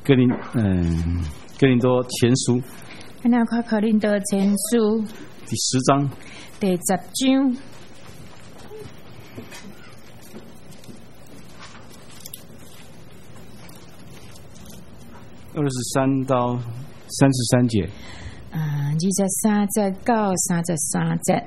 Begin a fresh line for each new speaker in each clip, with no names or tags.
哥林多前书，
那看哥林多前书
第10章，
第10章
23到33节。
23节到33节。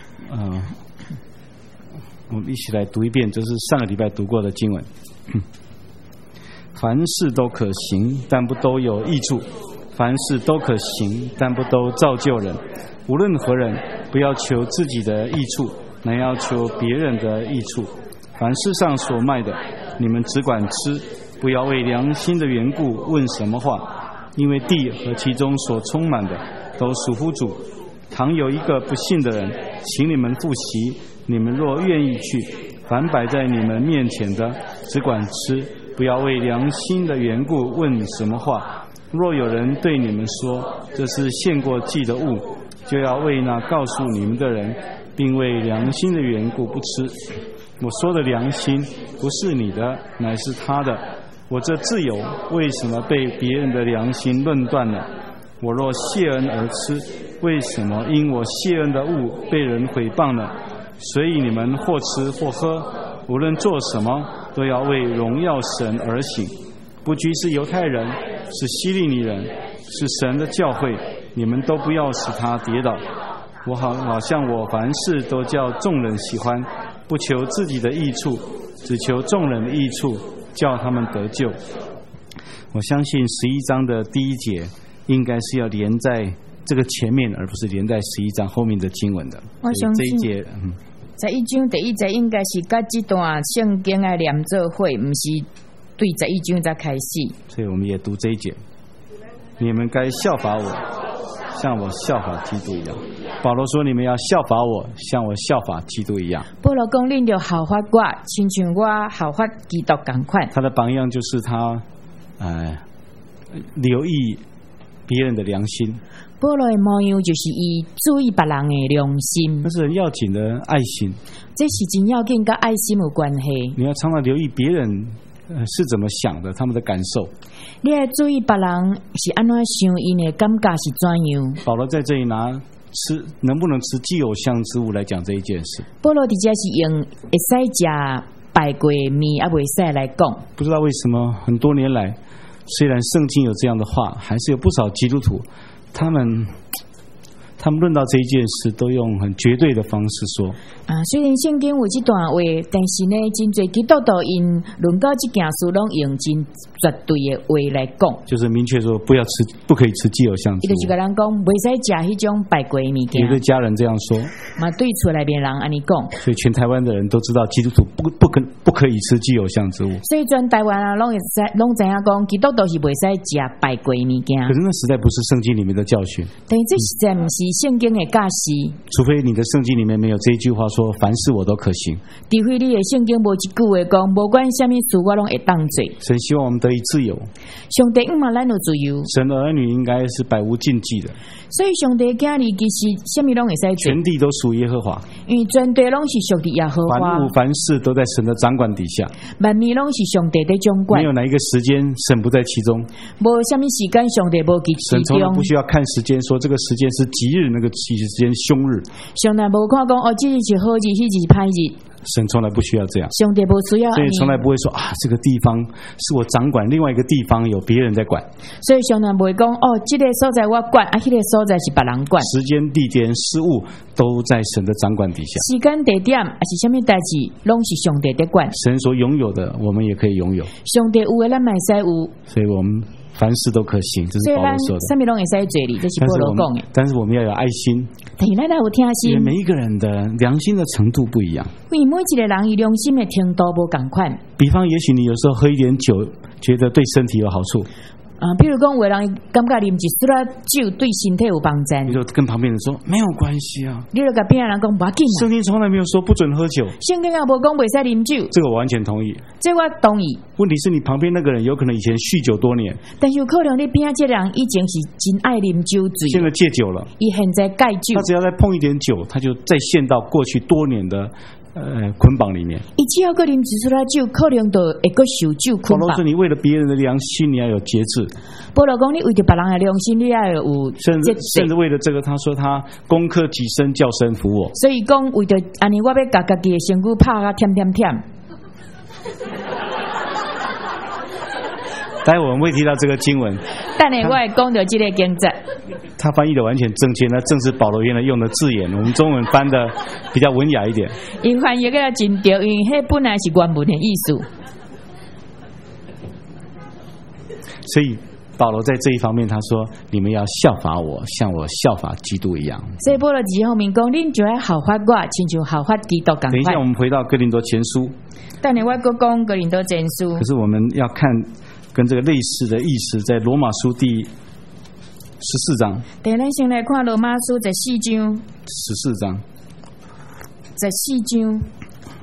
我们一起来读一遍，这是上个礼拜读过的经文。凡事都可行，但不都有益处；凡事都可行，但不都造就人。无论何人，不要求自己的益处，乃要求别人的益处。凡世上所卖的，你们只管吃，不要为良心的缘故问什么话，因为地和其中所充满的都属乎主。倘有一个不信的人，请你们复习，你们若愿意去，凡摆在你们面前的，只管吃，不要为良心的缘故问什么话。若有人对你们说，这是献过祭的物，就要为那告诉你们的人，并为良心的缘故不吃。我说的良心，不是你的，乃是他的。我这自由，为什么被别人的良心论断呢？我若谢恩而吃，为什么因我谢恩的物被人毁谤呢？所以你们或吃或喝，无论做什么，都要为荣耀神而行。不拘是犹太人，是希利尼人，是神的教会，你们都不要使他跌倒。我好像我凡事都叫众人喜欢，不求自己的益处，只求众人的益处，叫他们得救。我相信11章的第1节应该是要连在这个前面，而不是连在11章后面的经文的。
我相信
这一节
11章第1节应该是跟这段圣经的连做伙，不是对11章才开始。
所以我们也读这一节，你们该效法我，像我效法基督一样。保罗说，你们要效法我，像我效法基督一样。
保罗讲，恁就效法我，亲像我效法基督同款。
他的榜样就是他留意别人的良心。
保罗的模样就是伊注意别人的良心，
那是很要紧的爱心，
这是真要紧跟爱心有关系。
你要常常留意别人是怎么想的，他们的感受。
你要注意别人是安怎想，因的感觉是怎样。
保罗在这里拿吃能不能吃祭偶像之物来讲这一件事。
保罗直接是用会使食拜过面啊，袂使来讲。
不知道为什么很多年来，虽然圣经有这样的话，还是有不少基督徒他们论到这一件事都用很绝对的方式说。
虽然圣经有这段话，但是呢，真侪基督徒因论到这件事，拢用真绝对的话来讲，
就是明确说不可以吃祭偶像之物。
伊就是跟人讲，袂使食迄种拜过的物件。
也对家人这样说，
嘛对厝内边人安尼讲。
所以全台湾的人都知道基督徒不可以吃祭偶像之物。
所以全台湾人拢知影讲，基督徒是袂使食拜过的物件。
可是那实在不是圣经里面的教训。
但这实在不是圣经的教示。
除非你的圣经里面没有这一句话说，凡事我都可行。
除非你的圣经无一句话讲，无管什么事我拢会当做。
神希望我们得以自由。
上帝希望咱有自由。
神的儿女应该是百无禁忌的。
所以上帝囝儿其实什么拢会使做。
全地都属耶和华。
因为全地拢是属于耶和华。
凡物凡事都在神的掌管底下。
万物拢是上帝的掌管。
没有哪一个时间神不在其中。
无什么时间上帝无其中。
神从来不需要看时间，说这个时间是吉日，那个时间凶日。
上帝无看讲这日是好日，迄日是歹日。
神从来不需要这样，
上帝不需要，
所以从来不会说这个地方是我掌管，另外一个地方有别人在管。
所以上帝不会讲这个所在我管，那个所在是别人管。
时间、地点、事物都在神的掌管底下。
时间、地点还是什么代志，拢是上帝在管。
神所拥有的，我们也可以拥有。
上帝有的咱嘛会使有，
所以我们凡事都可行，这是保罗说的。
什么拢会使做哩，这是保罗讲的。
但是我们要有爱心。
但是咱有听心。
因为每一个人的良心的程度不一样。
因为每一个人伊良心的程度无同款。
比方，也许你有时候喝一点酒，觉得对身体有好处。
比如讲，有人感觉啉一输啦酒对身体有帮助，
你就跟旁边人说没有关系啊。
你就跟边人讲不要紧啊。
圣经从来没有说不准喝酒，
圣经也无讲袂使啉酒。
这个我完全同意。
这我同意。
问题是你旁边那个人有可能以前酗酒多年，
但是有可能你边这人以前是真爱啉酒醉，
现在戒酒了，
伊现在戒酒，
他只要再碰一点酒，他就再陷到过去多年的捆绑里面。
伊只要个啉一出来酒，可能就会个受酒捆绑。
保罗说：“你为了别人的良心，你要有节制。”
保罗讲：“你为着别人的良心，你要有
甚至为了这个，他说他攻克己身，叫神服我。
所以讲为着安尼，我要把家己的身躯拍啊舔舔舔。”
待会我们会提到这个经文，
但是我会讲到这个经节，
他翻译的完全正确，那正是保罗原来用的字眼，我们中文翻的比较文雅一点。
因翻译个真对，因为迄本来是原文的意思。
所以保罗在这一方面，他说：“你们要效法我，像我效法基督一样。”
所以保罗这方面讲，恁就要效法我，亲像效法基督同款。
等一下，我们回到哥林多前书。
但是我搁讲哥林多前书，
可是我们要看跟这个类似的意思，在罗马书第14章。
等咱先来看罗马书14章。
14章。
14章。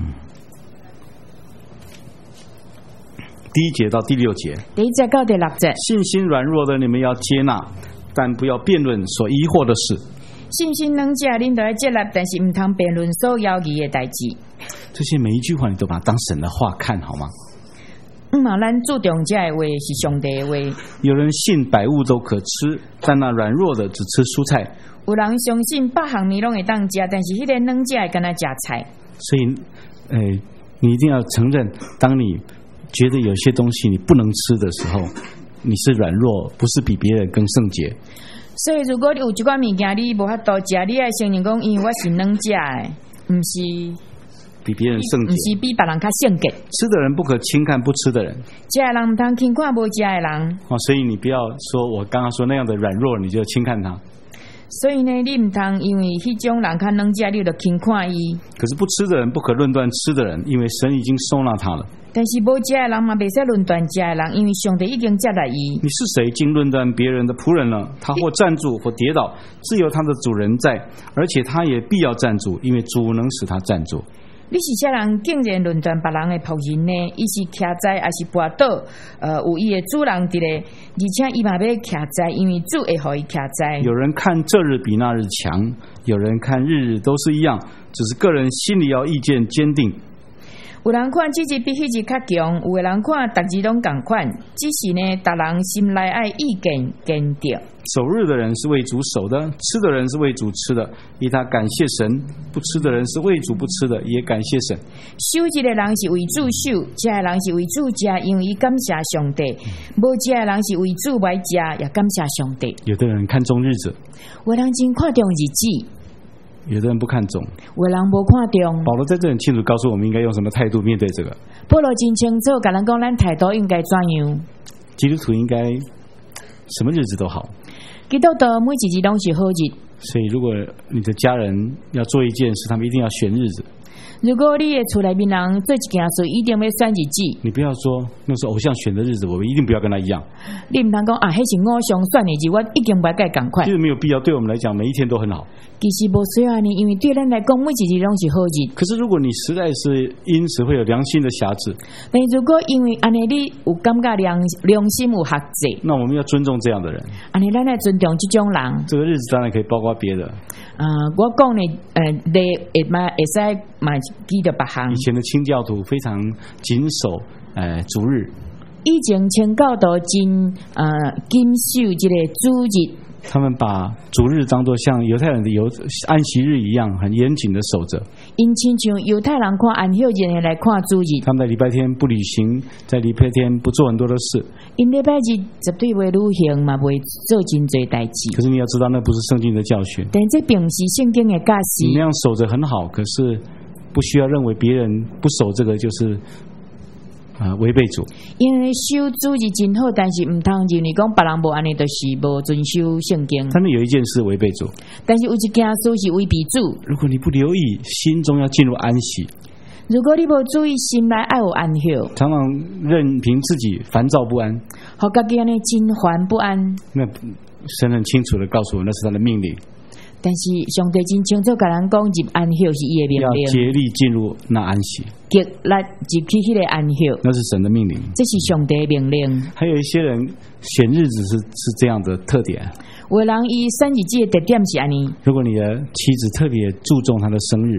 第1节到第6节。
第1节到第6节。
信心软弱的你们要接纳，但不要辩论所疑惑的事。
信心能者，恁都要接纳，但是唔通辩论所要疑的代志。
这些每一句话，你都把它当神的话看好吗？
咱注重这的话是上帝的话。
有人信百物都可吃，但那软弱的只吃蔬菜。
有人相信百项米拢会当吃，但是迄个软者会跟他吃菜。
所以，你一定要承认，当你觉得有些东西你不能吃的时候，你是软弱，不是比别人更圣洁。
所以，如果有一款物件你无法度吃，你要承认讲，因为我是软者的，不是
比别人圣洁，
不是比别人较圣洁。
吃的人不可轻看不吃的人，
吃的人唔通轻看无吃的人。
所以你不要说我刚刚说那样的软弱，你就轻看他。
所以呢，你唔通因为迄种人较软者，你就轻看伊。
可是不吃的人不可论断吃的人，因为神已经收纳他了。
但是无食的人嘛，袂使论断食的人，因为上帝已经接纳伊。
你是谁竟论断别人的仆人呢？他或站住或跌倒，自有他的主人在，而且他也必要站住，因为主能使他站住。
你是啥人竟然论断别人的仆人呢？伊是徛在还是跌倒？有伊的主人伫咧，而且伊嘛要徛在，因为主会互伊徛在。
有人看这日比那日强，有人看日日都是一样，只是个人心里要意见坚定。
有人看这日比迄日较强，有的人看逐日拢同款，只是呢，逐人心内爱意见坚定。
守日的人是为主守的，吃的人是为主吃的，以他感谢神；不吃的人是为主不吃的，也感谢神。
守日的人是为主守，食的人是为主食，因为伊感谢上帝；无食的人是为主来食，也感谢上帝。
有的人看重日子，
有人真看重日子。
有的人不看重，
有人无看重。
保罗在这很清楚告诉我们应该用什么态度面对这个。
保罗真清楚，甲人讲咱态度应该怎样。
基督徒应该什么日子都好。
基督徒每一日拢是好日。
所以，如果你的家人要做一件事，他们一定要选日子。
如果你的厝内面人做一件事，一定要选日子。
你不要说那是偶像选的日子，我们一定不要跟他一样。
你唔通讲啊，迄是偶像选的日子，我一定不要跟他同款。
其实没有必要，对我们来讲，每一天都很好。
其实无需要呢，因为对咱来讲，每一日拢是好日。
可是如果你实在是因此会有良心的瑕疵，
但如果因为安尼你有感觉良心有瑕疵，
那我们要尊重这样的人。
安尼咱来尊重这种人。
这个日子当然可以包括别的。
我讲呢，你会使买记得别项。
以前的清教徒非常谨守主日，
以前清教徒真谨守这个主日。
他们把主日当作像犹太人的安息日一样，很严谨的守着。
因亲像犹太人看安息日来看主日。
他们在礼拜天不旅行，在礼拜天不做很多的事。
因礼拜日绝对袂旅行，嘛袂做真多代志。
可是你要知道，那不是圣经的教训。
但这并不是圣经的教示。
你那样守着很好，可是不需要认为别人不守这个就是违背主。因为
守主日真好，但是唔通认为讲别人无安尼，就是无遵守圣经。
但是有一件事违背主，
但是有一件事是违背主。
如果你不留意，心中要进入安息。
如果你无注意，心内爱有安息，
常常任凭自己烦躁不安，
好家己安尼真烦不安。
那神很清楚的告诉我，那是他的命令。
但是上帝真清楚甲人讲，入安息是伊的命令，
要竭力进入那安息，
极力入去迄个安息，
那是神的命令，
这是上帝的命令。
还有一些人选日子是这样的特点。
有人伊选日子的特点是安尼。
如果你的妻子特别注重她的生日，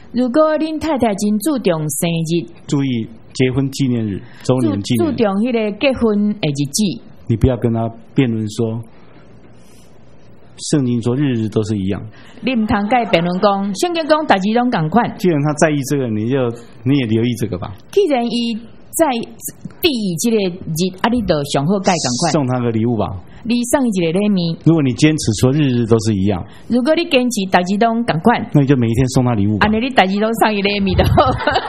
如果恁太太真注重生日，
注意结婚纪念日、周年纪念，
注重迄个结婚的日子，
你不要跟他辩论说，圣经说日日都是一样。
你唔通甲伊辩论讲，圣经讲代志拢共款。
既然他在意这个，你也留意这个吧。
既然伊在第一这个日，你就上好甲伊共款。
送他个礼物吧。
你送伊一个礼物。
如果你坚持说日日都是一样，
如果你坚持代志拢共款，
那你就每一天送他礼物吧。
安尼你代志拢送伊礼物就好。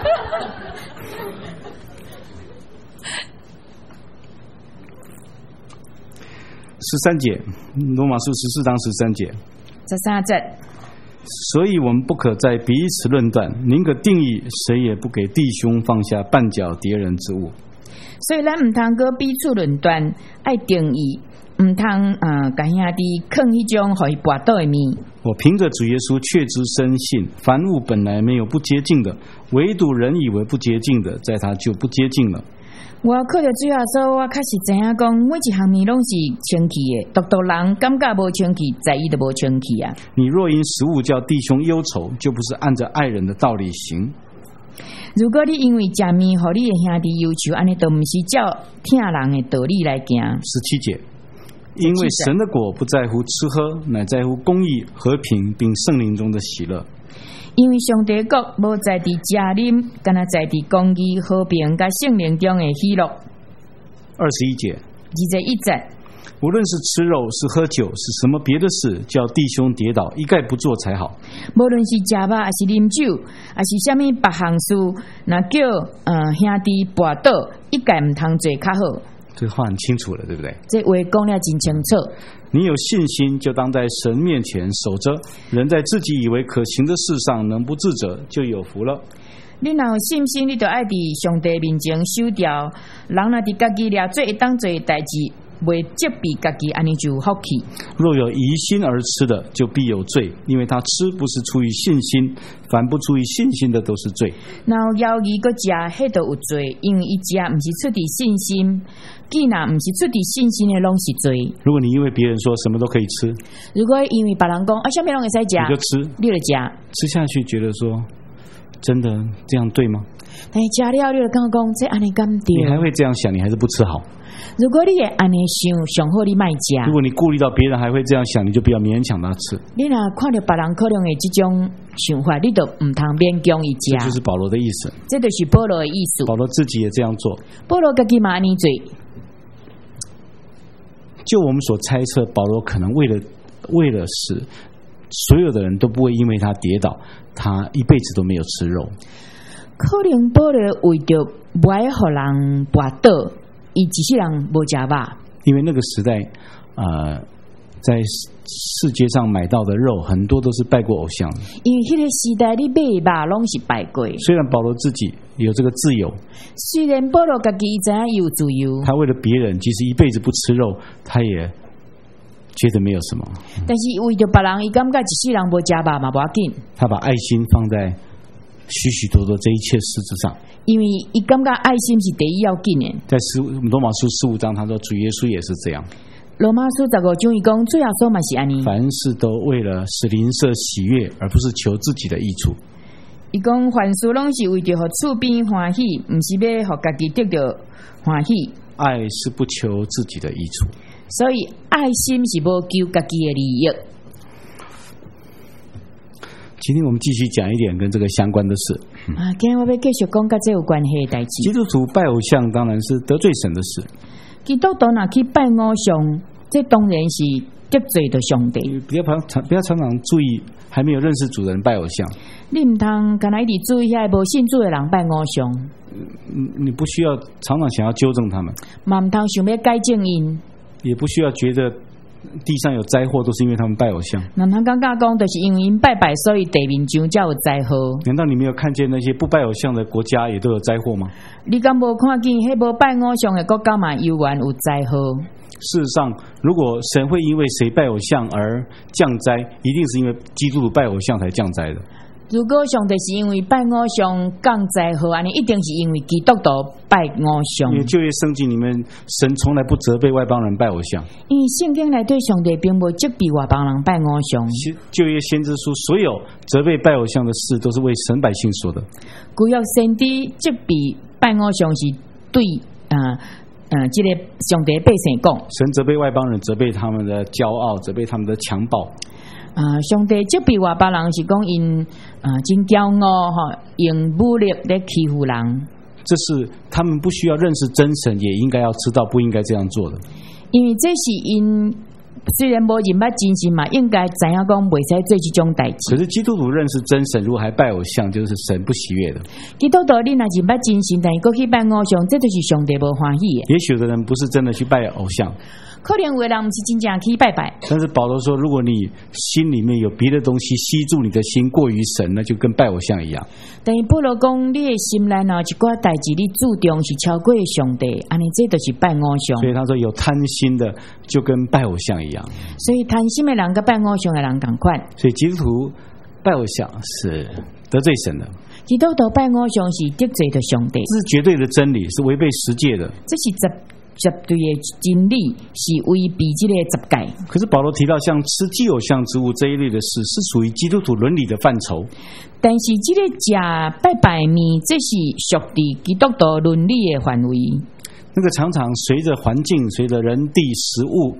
13节，罗马书14章13节。
13节。
所以我们不可再彼此论断，宁可定义谁也不给弟兄放下绊脚跌人之物。
所以咱唔通个彼此论断，爱定义，唔通甲兄弟放迄种互伊绊倒的面。
我凭着主耶稣确知深信，凡物本来没有不洁净的，唯独人以为不洁净的，在他就不洁净了。
我靠着主耶稣，我确实知影讲，每一项面拢是清气的，独人感觉无清气，在意就无清气啊。你
若因食物叫弟兄忧愁，就不是按着爱人的道理行。
如果你因为食面，互你的兄弟忧愁，安尼都唔是照听人的道理来行。
17节，因为神的果不在乎吃喝，乃在乎公义、和平，并圣灵中的喜乐。
因为上帝国无在伫食啉，敢若在伫公义、和平甲圣灵中的喜乐。
21节
，21节，
无论是吃肉，是喝酒，是什么别的事，叫弟兄跌倒，一概不做才好。
无论是食肉，还是啉酒，还是什么别项事，那叫兄弟跌倒，一概唔通做较好。
这个话很清楚了，对不对？
这话讲了真清楚。
你有信心，就当在神面前守着。人在自己以为可行的事上能不自责，就有福了。
你若有信心，你就爱伫上帝面前守条。人若伫家己掠做一当做的代志，未责备家己，安尼就有福气。
若有疑心而吃的，就必有罪，因为他吃不是出于信心，凡不出于信心的都是罪。
然后犹豫搁食，迄都有罪，因为伊食毋是出于信心。既然毋是出于信心的，拢是罪。
如果你因为别人说什么都可以吃，
如果因为别人讲什么拢会使食，
你就吃，
你就食，
吃下去觉得说真的这样对吗？
但是食了你就讲这安尼敢对？
你还会这样想，你还是不吃好。
如果你也安尼想，上好你莫食。
如果你顾虑到别人还会这样想，你就不要勉强他吃。
你若看到别人可能的这种想法，你就唔通勉强伊食。
这就是保罗的意思。
这就是保罗的意思。
保罗自己也这样做。
保罗自己嘛安尼做。
就我们所猜测，保罗可能为了使所有的人都不会因为他跌倒，他一辈子都没有吃肉。
可能保罗为着不爱互人跌倒，伊一世人无食肉。
因为那个时代，在世界上买到的肉很多都是拜过偶像的。
因为迄个时代你买肉拢是拜过。
虽然保罗自己有这个自由，
虽然保罗自己知影有自由，
他为了别人，即使一辈子不吃肉，他也觉得没有什么。
但是为着别人，伊感觉一世人无食肉嘛无要紧。
他把爱心放在许许多多这一切事之上，
因为伊感觉爱心是第一要紧的。
在罗马书15章，他说主耶稣也是这样。
罗马书15章伊讲，主耶稣嘛是安尼。
凡事都为了使邻舍喜悦，而不是求自己的益处。
伊讲凡事拢是为着互厝边欢喜，毋是要互家己得到欢喜。
爱是不求自己的益处，
所以爱心是无求家己的利益。
今天我们继续讲一点跟这个相关的事。
今天我要继续讲跟这有关系的代志。
基督徒拜偶像当然是得罪神的事。
基督徒若去拜偶像，这当然是得罪的上帝。
不要常常注意还没有认识主的人拜偶像。
你唔通干那一直注意遐无信主的人拜偶像。
你不需要常常想要纠正他们，
嘛唔通想要改正因，
也不需要觉得地上有灾祸都是因为他们拜偶像。
难通感觉讲，就是因为因拜拜，所以地面上才有灾祸。
难道你没有看见那些不拜偶像的国家也都有灾祸吗？
你敢无看见迄无拜偶像的国家嘛，犹原有灾祸？
事实上，如果神会因为谁拜偶像而降灾，一定是因为基督徒拜偶像才降灾的。
如果上帝是因为拜偶像降灾祸，安尼一定是因为基督徒拜偶像。
因为旧约圣经里面，神从来不责备外邦人拜偶像。
因为圣经内对上帝并无责备外邦人拜偶像。
旧约先知书所有责备拜偶像的事，都是为神百姓说的。
旧约先知责备拜偶像是对这个上帝百姓讲。
神责备外邦人，责备他们的骄傲，责备他们的强暴。
上帝责备外邦人是讲因真骄傲哈，用武力来欺负人。
这是他们不需要认识真神，也应该要知道不应该这样做的。
因为这是因虽然无认捌真神嘛，应该知影讲袂使做这种代志。
可是基督徒认识真神，如果还拜偶像，就是神不喜悦的。
基督徒你若认捌真神，但是过去拜偶像，这就是上帝无欢喜的。
也许有的人不是真的去拜偶像。
可能有的人不是真正去拜拜，
但是保罗说，如果你心里面有别的东西吸住你的心，过于神，那就跟拜偶像一样。
但是保罗讲，你的心内有一寡代志，你注重是超过上帝，安尼这就是拜偶像。
所以他说，有贪心的就跟拜偶像一样。
所以贪心的人跟拜偶像的人同款。所
以基督徒拜偶像是得罪神的。
基督徒拜偶像是得罪的上帝，
这是绝对的真理，是违背十诫的。
这是绝对的真理，是违背这个十诫。
可是保罗提到像吃祭偶像之物这一类的事，是属于基督徒伦理的范畴。
但是这个吃拜拜面，这是属于基督徒伦理的范围。
那个常常随着环境、随着人地食物、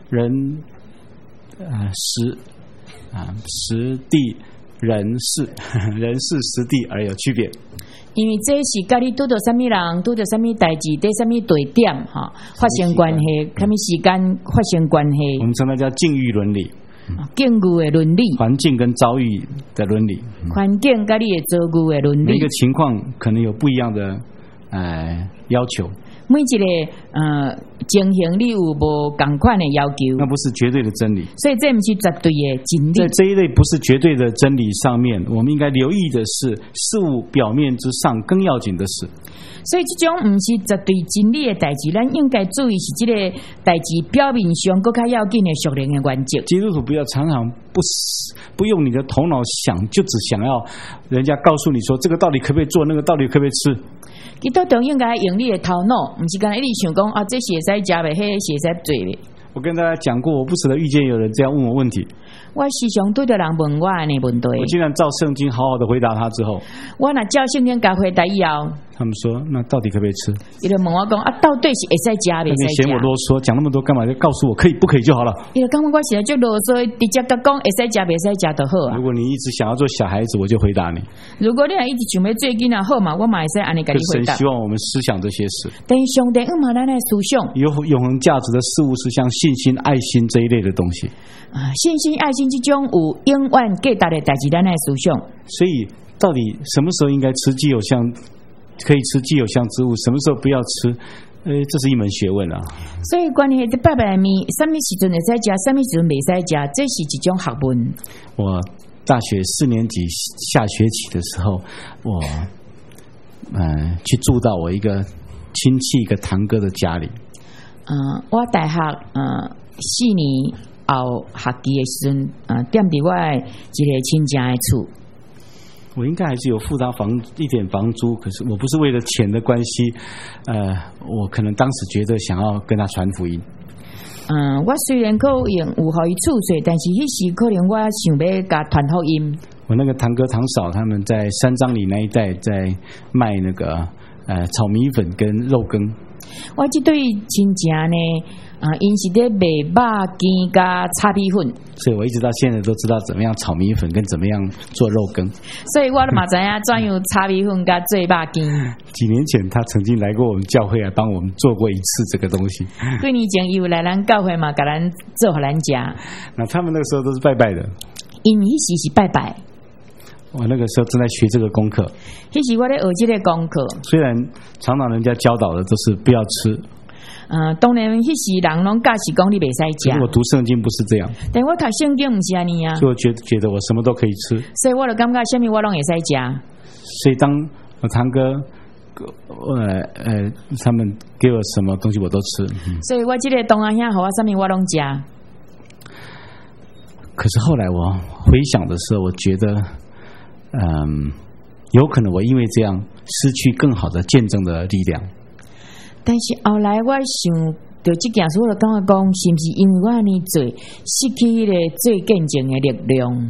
时地人事时地而有区别。
因为这是跟你拄到什么人、拄到什么代志、在什么地点哈发生关系，什么时间发生关系。
我们称它叫境遇伦理，
境遇的伦理，
环境跟遭遇的伦理，
环境跟你的遭遇的伦理。
每个情况可能有不一样的要求。
每一个情形你有无同款的要求，
那不是绝对的真理，
所以这不是绝对的真理。
在这一类不是绝对的真理上面，我们应该留意的是事物表面之上更要紧的事。
所以这种不是绝对真理的代志，咱应该注意是这个代志表面上更加要紧的属灵的原则。
基督徒不要常常不用你的头脑想，就只想要人家告诉你说这个到底可不可以做，那个到底可不可以吃。
基督徒应该用你的头脑，不是刚才一直想讲啊，这是会使吃的，那是会使做的。
我跟大家讲过，我不时的遇见有人这样问我问题。
我时常对着人问我的问题，
我竟然照圣经好好的回答他之后，
我若照圣经甲回答以后，
他们说那到底可不可以吃？
伊就问我讲啊，到底是会使吃袂使吃？
嫌我啰嗦，讲那么多干嘛？就告诉我可以不可以就好了。
伊就感觉我现在就啰嗦，直接甲讲会使吃袂使吃就好啊。
如果你一直想要做小孩子，我就回答你。
如果你还一直想要做囡仔好嘛，我嘛会使安尼甲你回答。
神希望我们思想这些事，
但是上帝嘛咱的思想
有永恒价值的事物是像信心、爱心这一类的东西
信心、爱心这种有永远价值的代志，咱的思想。
所以到底什么时候应该吃祭偶像，可以吃祭偶像之物，什么时候不要吃，这是一门学问啊。所以
关于拜拜面，什么时阵会使吃，什么时阵袂使吃，这是一种学问。
我大学4年级下学期的时候，我去住到我一个亲戚一个堂哥的家里。
我大学4年后学期的时阵，踮伫我一个亲戚的厝。
我应该还是有付他一点房租，可是我不是为了钱的关系，我可能当时觉得想要跟他传福音。
我虽然可能有互伊厝税，但是迄时可能我想要甲传福音。
我那个堂哥堂嫂他们在三张里那一带在卖那个炒米粉跟肉羹。
我这对亲戚呢，因是在卖肉羹加炒米粉，
所以我一直到现在都知道怎么样炒米粉跟怎么样做肉羹。
所以我嘛知影怎样炒米粉加做肉羹。
几年前他曾经来过我们教会来帮我们做过一次这个东西。
几年前有来咱教会嘛，给咱做给咱吃。
那他们那个时候都是拜拜的，
因为迄时是拜拜。
我那个时候正在学这个功课，
迄时我在学这个功课。
虽然常常人家教导的都是不要吃，
当然迄时人拢教是讲你袂使吃。
我读圣经不是这样，
但我读圣经不是安尼啊，
所以我觉得我什么都可以吃，
所以我就感觉什么我拢会使吃。
所以当我堂哥他们给我什么东西我都吃，
所以我这个同学兄和我什么我拢吃。可
是后来我回想的时候，我觉得有可能我因为这样失去更好的见证的力量。
但是后来我想到这件事，我就感觉讲，是不是因为我安尼做，失去迄个做见证的力量？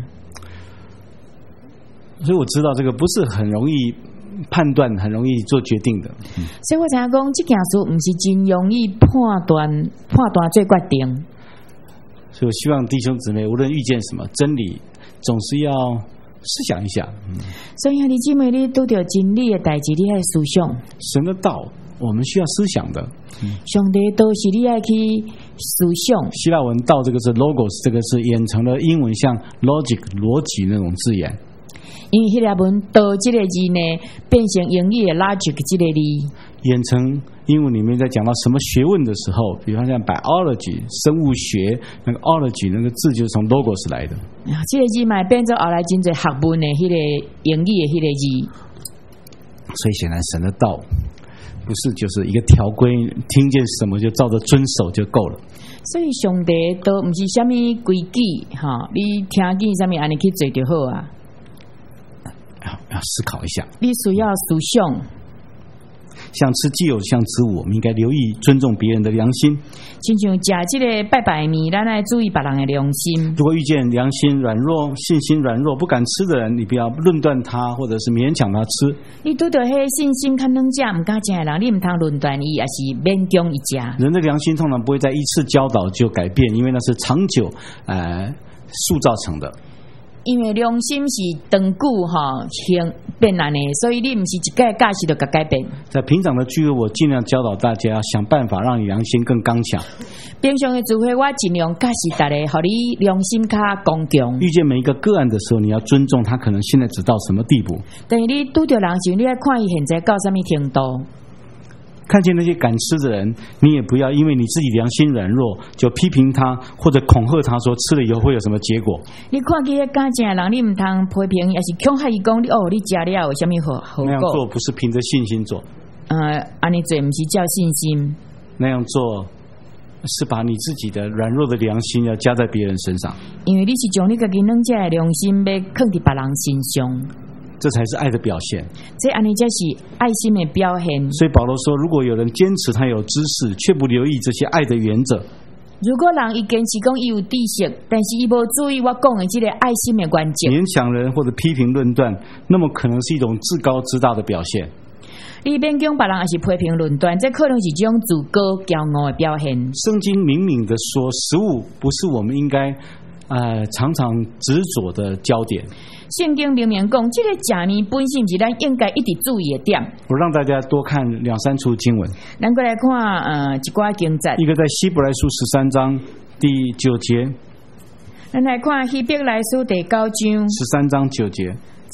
所以我知道这个不是很容易判断，很容易做决定的。
所以我才讲，这件事不是真容易判断做决定。
所以我希望弟兄姊妹，无论遇见什么真理，总是要思想一下。
所以兄弟姊妹，你拄到真理的代志，你爱思想。
神的道，我们需要思想的。
上帝都是你爱去思想。
希腊文道这个是 logos， 这个是演成了英文像 logic 逻辑那种字眼。
因为希腊文道这个字呢，变成英语的 logic 这个字，
演成英文里面在讲到什么学问的时候，比方像 biology 生物学，那个 ology 那个字就是从 logos 来的。
这个字嘛变成后来真侪学问的迄个英语的迄个字。
所以显然神的道不是就是一个条规，听见什么就照着遵守就够了。
所以上帝都不是什么规矩哈，你听见什么安尼去做就好啊。
要思考一下，
你需要思想。
像吃既有像吃物，我们应该留意尊重别人的良心。
亲像吃这个拜拜面，咱要注意别人的良心。
如果遇见良心软弱、信心软弱、不敢吃的人，你不要论断他，或者是勉强他吃。
你拄到迄信心较软弱、不敢吃的人，你唔通论断伊，也是勉强伊吃。
人的良心通常不会在一次教导就改变，因为那是长久塑造成的。
因为良心是长久变难的，所以你不是一个假时就改变。
在平常的聚会，我尽量教导大家想办法让你良心更刚强。
平常的聚会，我尽量教示大家，让你良心较刚强。
遇见每一个个案的时候，你要尊重他，可能现在只到什么地步。
但是你拄到人时，你要看伊现在到什么程度。
看见那些敢吃的人，你也不要因为你自己良心软弱就批评他或者恐吓他说吃了以后会有什么结果。
你看见敢吃的人，你唔通批评，也是恐吓伊讲你你吃了有什么好果？
那样做不是凭着信心做，
安尼做不是叫信心。
那样做是把你自己的软弱的良心要加在别人身上，
因为你是将你自己软弱的良心要放在别人身上。
这才是爱的表现，
这安尼才是爱心的表现。
所以保罗说，如果有人坚持他有知识，却不留意这些爱的原则，
如果人伊坚持讲伊有知识，但是伊无注意我讲的这个爱心的原则，
勉强人或者批评论断，那么可能是一种自高自大的表现。
你勉强别人还是批评论断，这可能是一种自高骄傲的表现。
圣经明明的说，食物不是我们应该常常执着的焦点。
圣经明明讲，这个食呢本身是咱应该一直注意的点。
我让大家多看2-3处经文。
咱过来看一寡经节。一
个在希伯来书13章第9节。
咱来看希伯来书第9章
13章9节。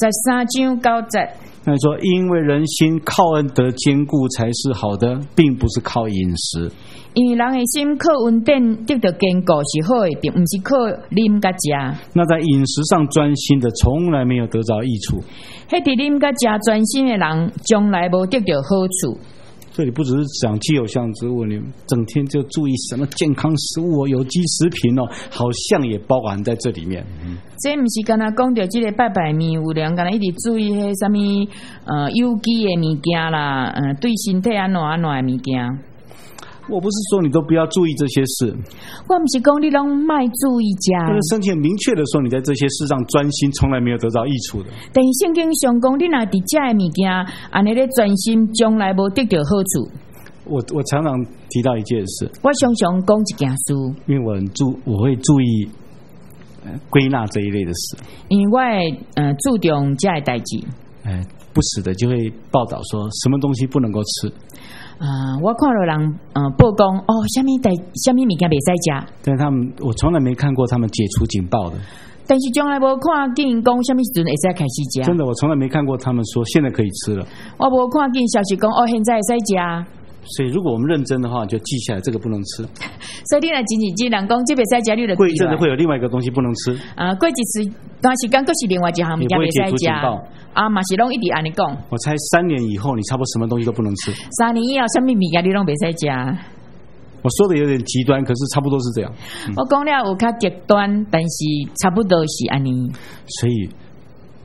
13章9节。
那说，因为人心靠恩得坚固才是好的，并不是靠饮食。
因为人的心靠恩典得到坚固是好的，并不是靠啉甲食。
那在饮食上专心的，从来没有得着益处。
迄伫啉甲食专心的人，从来无得到好处。
这里不只是讲既有像植物，你整天就注意什么健康食物有机食品好像也包含在这里面。
这不是刚才讲到这个拜拜面，有人刚才一直注意迄什么有机的物件啦，对身体安怎的物件。
我不是说你都不要注意这些事，
我不是讲你拢卖注意吃。
但是圣经明确的说，你在这些事上专心，从来没有得到益处的。
但是圣经上讲，你若伫食的物件，安尼咧专心，从来无得到好处。
我常常提到一件事，
我常常讲一件事，
因为我会注意归纳这一类的事，
因为我会注重这的代志。
不时的就会报道说什么东西不能够吃。
我看到人报讲什么物件袂使食，
但是我从来没看过他们解除警报的。
但是从来无看见讲什么时阵会使开始食。
真的，我从来没看过他们说现在可以吃了。
我无看见消息讲现在会使食。
所以如果我们认真的话，就记下来这个不能吃。
所以你若真人讲这袂使食，你就
过一阵子会有另外一个东西不能吃。
过一次段时间佫是另外一项物件袂使食。嘛是拢一直安尼讲。我猜
3年以后，你差不多什么东西都不能吃。
3年以后，什么物件你拢袂使食。
我说的有点极端，可是差不多是这样。
我讲了有较极端，但是差不多是安尼。
所以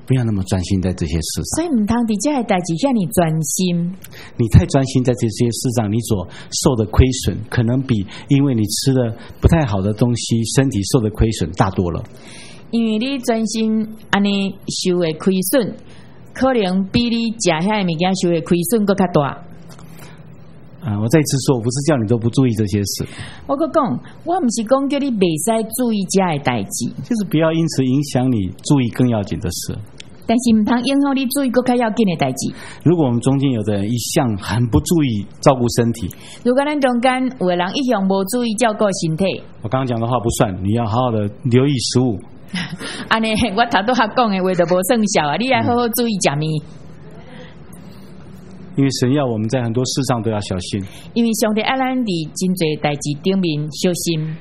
不要那么专心在这些事上。
所以唔通伫这个代志遐尼专心。
你太专心在这些事上，你所受的亏损，可能比因为你吃了不太好的东西，身体受的亏损大多了。
因为你专心安尼受的亏损，可能比你食遐物件受的亏损更较大。
我再次说，我不是叫你都不注意这些事。
我搁讲，我不是讲叫你袂使注意这的代志，
就是不要因此影响你注意更要紧的事。
但是唔通影响你注意更较要紧的代志。
如果我们中间有的人一向很不注意照顾身体，
如果咱中间有的人一向无注意照顾身体，
我刚刚讲的话不算，你要好好的留意食物。
安尼，我头拄下讲的话就无算数啊！你要好好注意食物。
因为神要我们在很多事上都要小心，
因为上帝要咱伫真侪代志顶面小心。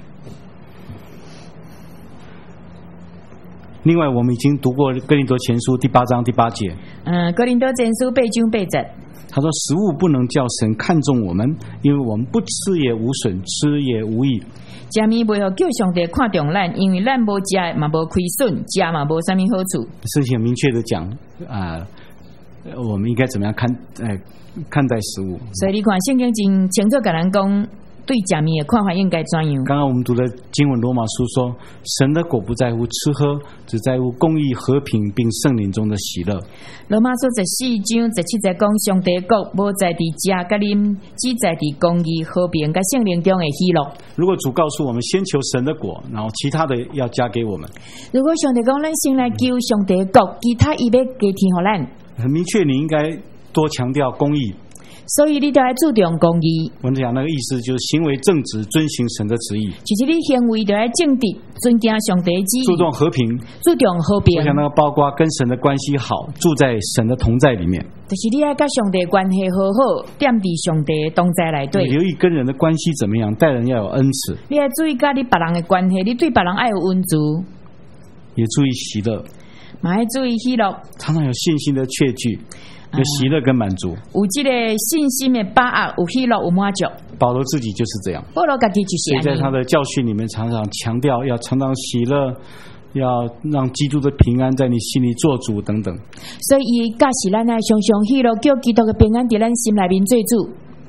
另外，我们已经读过哥林多前书第8章第8节。
哥林多前书8章8节，
他说：“食物不能叫神看重我们，因为我们不吃也无损，吃也无益。
食物袂好叫上帝看重咱，因为咱无食嘛无亏损，食嘛无啥物好处。”圣经
很明确的讲我们应该怎么样看待食物？
所以你看，圣经真清楚跟咱讲，对食物的看法应该怎样？
刚刚我们读的经文罗马书说，神的果不在乎吃喝，只在乎公义、和平，并圣灵中的喜乐。
罗马书14章17节讲，上帝国无在伫食甲啉，只在伫公义、和平甲圣灵中的喜乐。如果主告诉我们先求神的果，然后其他的要加给我们。如果上帝讲咱先来求上帝国，其他伊要加添予咱。很明确，你应该多强调公义，所以你都要注重公义。我们讲那个意思就是行为正直，遵行神的旨意。就是你行为都要正直，尊敬上帝的旨意。注重和平，注重和平。我想那个包括跟神的关系好，住在神的同在里面。就是你要跟上帝关系好好，踮伫上帝的同在内底。你留意跟人的关系怎么样，待人要有恩慈。你要注意跟你别人的关系，你对别人要有温足，也注意喜乐。嘛要注意喜乐，常常有信心的确据，有喜乐跟满足，有这个信心的把握，有喜乐，有满足。保罗自己就是这样，保罗自己就是这样。所以在他的教训里面，常常强调要常常喜乐，要让基督的平安在你心里做主等等。所以伊教示咱爱常常喜乐，叫基督的平安在咱心内面做主。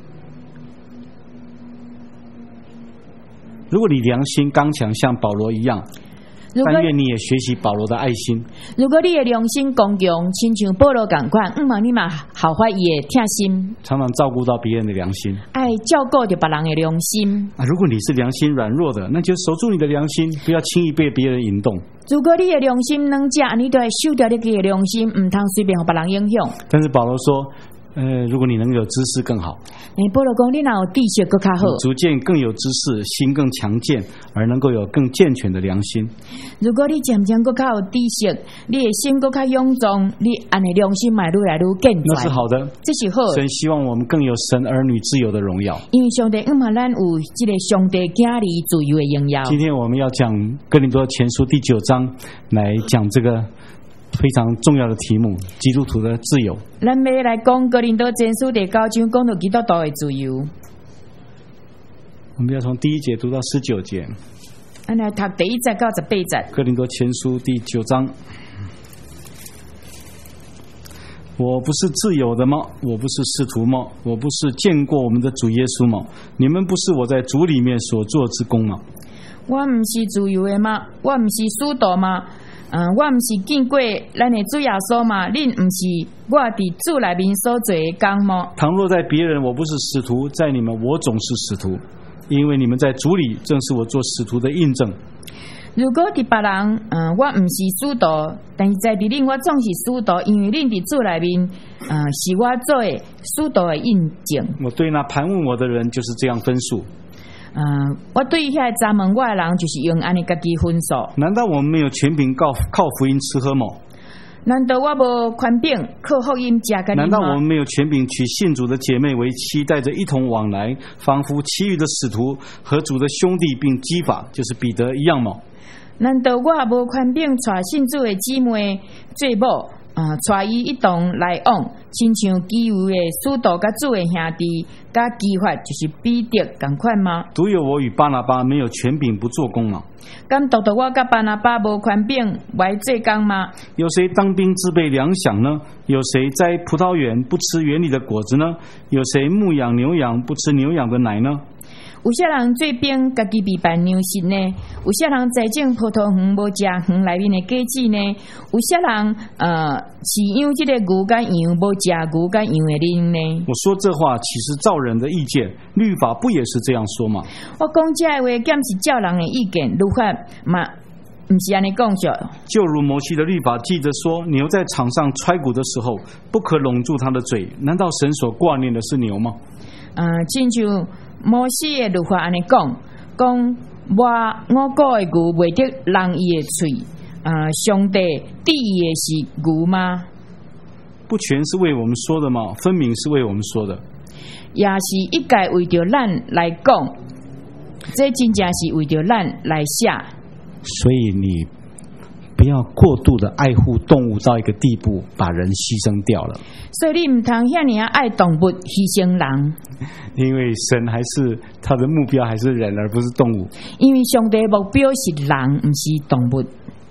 如果你良心刚强，像保罗一样。但愿你也学习保罗的爱心。如果你的良心刚强，亲像保罗同款，望你嘛效法伊的疼心，常常照顾到别人的良心，爱照顾着别人的良心。如果你是良心软弱的，那就守住你的良心，不要轻易被别人引动。如果你的良心软弱，你就要守掉你的良心，唔通随便被别人影响。但是保罗说。如果你能有知识更好。保罗说你若有知识更较好，逐渐更有知识，心更强健，而能够有更健全的良心。如果你渐渐更较有知识，你的心更较勇壮，你安尼良心嘛愈来愈健全。那是好的，这是好。神希望我们更有神儿女自由的荣耀，因为上帝嘛咱有这个上帝子女自由的荣耀。今天我们要讲哥林多前书第9章，来讲这个非常重要的题目，基督徒的自由。咱要来讲哥林多前书第9章，讲到基督徒的自由。我们要从第1节读到19节。咱来读第1节到18节。哥林多前书第9章。我不是自由的吗？我不是使徒吗？我不是见过我们的主耶稣吗？你们不是我在主里面所做之功吗？我不是自由的吗？我不是使徒吗？我不是见过咱的主耶稣吗？恁不是我伫主内面所做的工吗？倘若在别人我不是使徒，在你们我总是使徒，因为你们在主里正是我做使徒的印证。如果伫别人，我不是使徒，但是在伫恁我总是使徒，因为恁伫主内面，是我做的使徒的印证。我对那盘问我的人就是这样分数。我对遐查问我的人就是用安尼家己分数。难道我们没有权柄靠福音吃喝吗？难道我无权柄靠福音食甲啉吗？难道我们没有权柄娶信主的姐妹为妻，带着一同往来，仿佛其余的使徒和主的兄弟并基法，就是彼得一样吗？难道我无权柄娶信主的姊妹做某， 带伊一同来往，亲像基督的使徒甲主的兄弟，甲基法就是彼得同款吗？
独有我与巴拿巴没有权柄不做工吗？
敢独独我甲巴拿巴无权柄来做工吗？
有谁当兵自备粮饷呢？有谁栽葡萄园不吃园里的果子呢？有谁牧养牛羊不吃牛养的奶呢？
有些人做兵，家己备办粮食呢；有些人栽种葡萄园，无食园内面的果子呢；有些人饲养这个牛跟羊，无食牛跟羊的奶呢。
我说这话岂是照人的意见？律法不也是这样说吗？
我讲这话，敢是照人的意见，律法嘛，不是安尼讲说。
就如摩西的律法记着说，牛在场上踹骨的时候，不可拢住它的嘴。难道神所挂念的是牛吗？
亲像摩西的律法安尼讲我国的牛袂得人伊的嘴，上帝第一的是牛吗？
不全是为我们说的吗？分明是为我们说的，
也是一概为着咱来讲，这真正是为着咱来写。
所以你不要过度的爱护动物到一个地步，把人牺牲掉了。
所以你唔通遐尼爱动物，牺牲人。
因为神还是他的目标还是人，而不是动物。
因为上帝的目标是人，不是动物。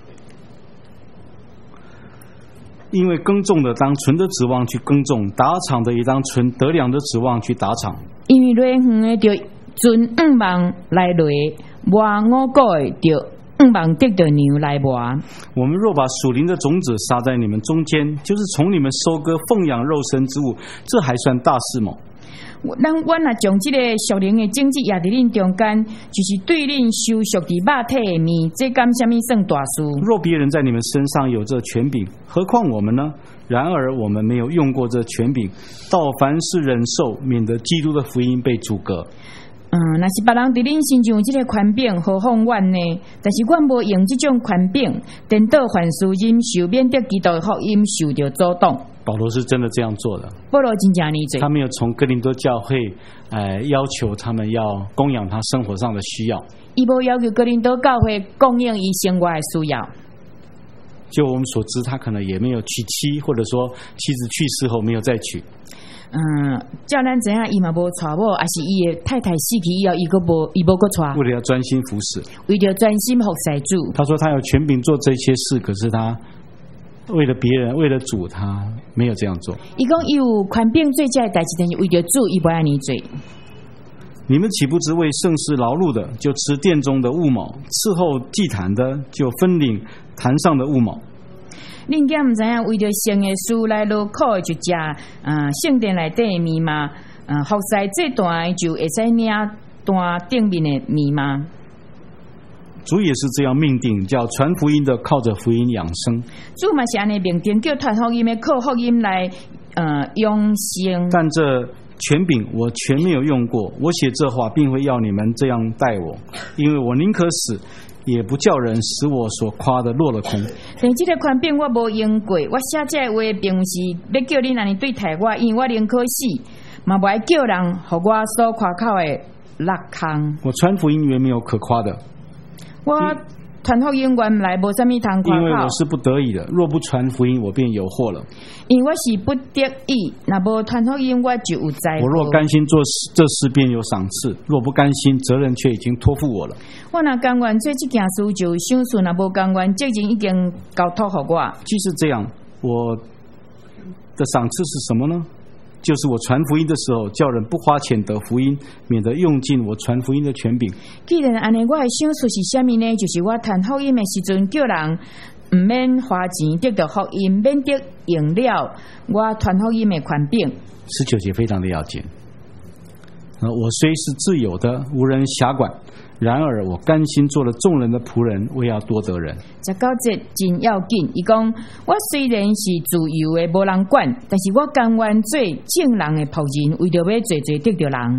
因为耕种的当存的指望去耕种，打场的也当存得粮的指望去打场。
因为落园的就存望来落，挖五谷的就望得到牛来挖。我
们若把属灵的种子撒在你们中间，就是从你们收割奉养肉身之物，这还算大事吗？
我若将这个属灵的种子压在恁中间，就是对恁收属伫肉体的面，这干什么算大事？
若别人在你们身上有这权柄，何况我们呢？然而我们没有用过这权柄，到凡事忍受，免得基督的福音被阻隔。
若是别人伫恁身上有这个权柄，何况阮呢？但是阮无用这种权柄，颠倒凡事忍受，免得基督的福音受到阻挡。
保罗是真的这样做的。
保罗真正呢做，
他没有从哥林多教会要求他们要供养他生活上的需要。
伊无要求哥林多教会供应伊生活的需要。
就我们所知，他可能也没有娶妻，或者说妻子去世后没有再娶。
照咱知影，伊嘛无娶某，还是伊的太太死去以后，伊无搁娶。
为了要专心服侍，
为了专心服侍主。
他说他有权柄做这些事，可是他为了别人，为了主，他没有这样做。
伊讲伊有权柄做这代志，但是为了主，伊不安尼做。
你们岂不知为圣事劳碌的，就吃殿中的物卯；伺候祭坛的，就分领坛上的物卯。
恁敢唔知影为着神的事来劳苦的就食圣殿内底的面吗？服侍这段就会使领段顶面的面吗？
主也是这样命定，叫传福音的靠着福音养生。
主嘛是安尼命定，叫传福音的靠福音来养生。
但这权柄我全没有用过，我写这话并会要你们这样待我，因为我宁可死，也不叫人使我所夸的落了空。
但这个权柄我无用过，我写这话并不是要叫你安尼对待我，因为我宁可死，嘛不爱叫人和我所夸口的落空。
我传福音原没有可夸的，
我传福音原来无啥物通夸口，
因为我是不得已的。若不传福音，我便有祸了。
因为我是不得已，若无传福音，我就有灾祸。
我若甘心做这事，便有赏赐；若不甘心，责任却已经托付我了。
我若甘愿做这件事，就有赏赐；若无甘愿，责任已经交托给我。
既是这样，我的赏赐是什么呢？就是我传福音的时候，叫人不花钱得福音，免得用尽我传福音的权柄。
既然安尼，我的赏赐是什么呢？就是我传福音的时阵，叫人唔免花钱得到福音，免得用了我传福音的权柄。
19节非常的要紧。我虽是自由的，无人辖管，然而我甘心做了众人的仆人，为要多得人。
19节真要紧，伊讲我虽然是自由的，无人管，但是我甘愿做正人的仆人，为着要做得到人。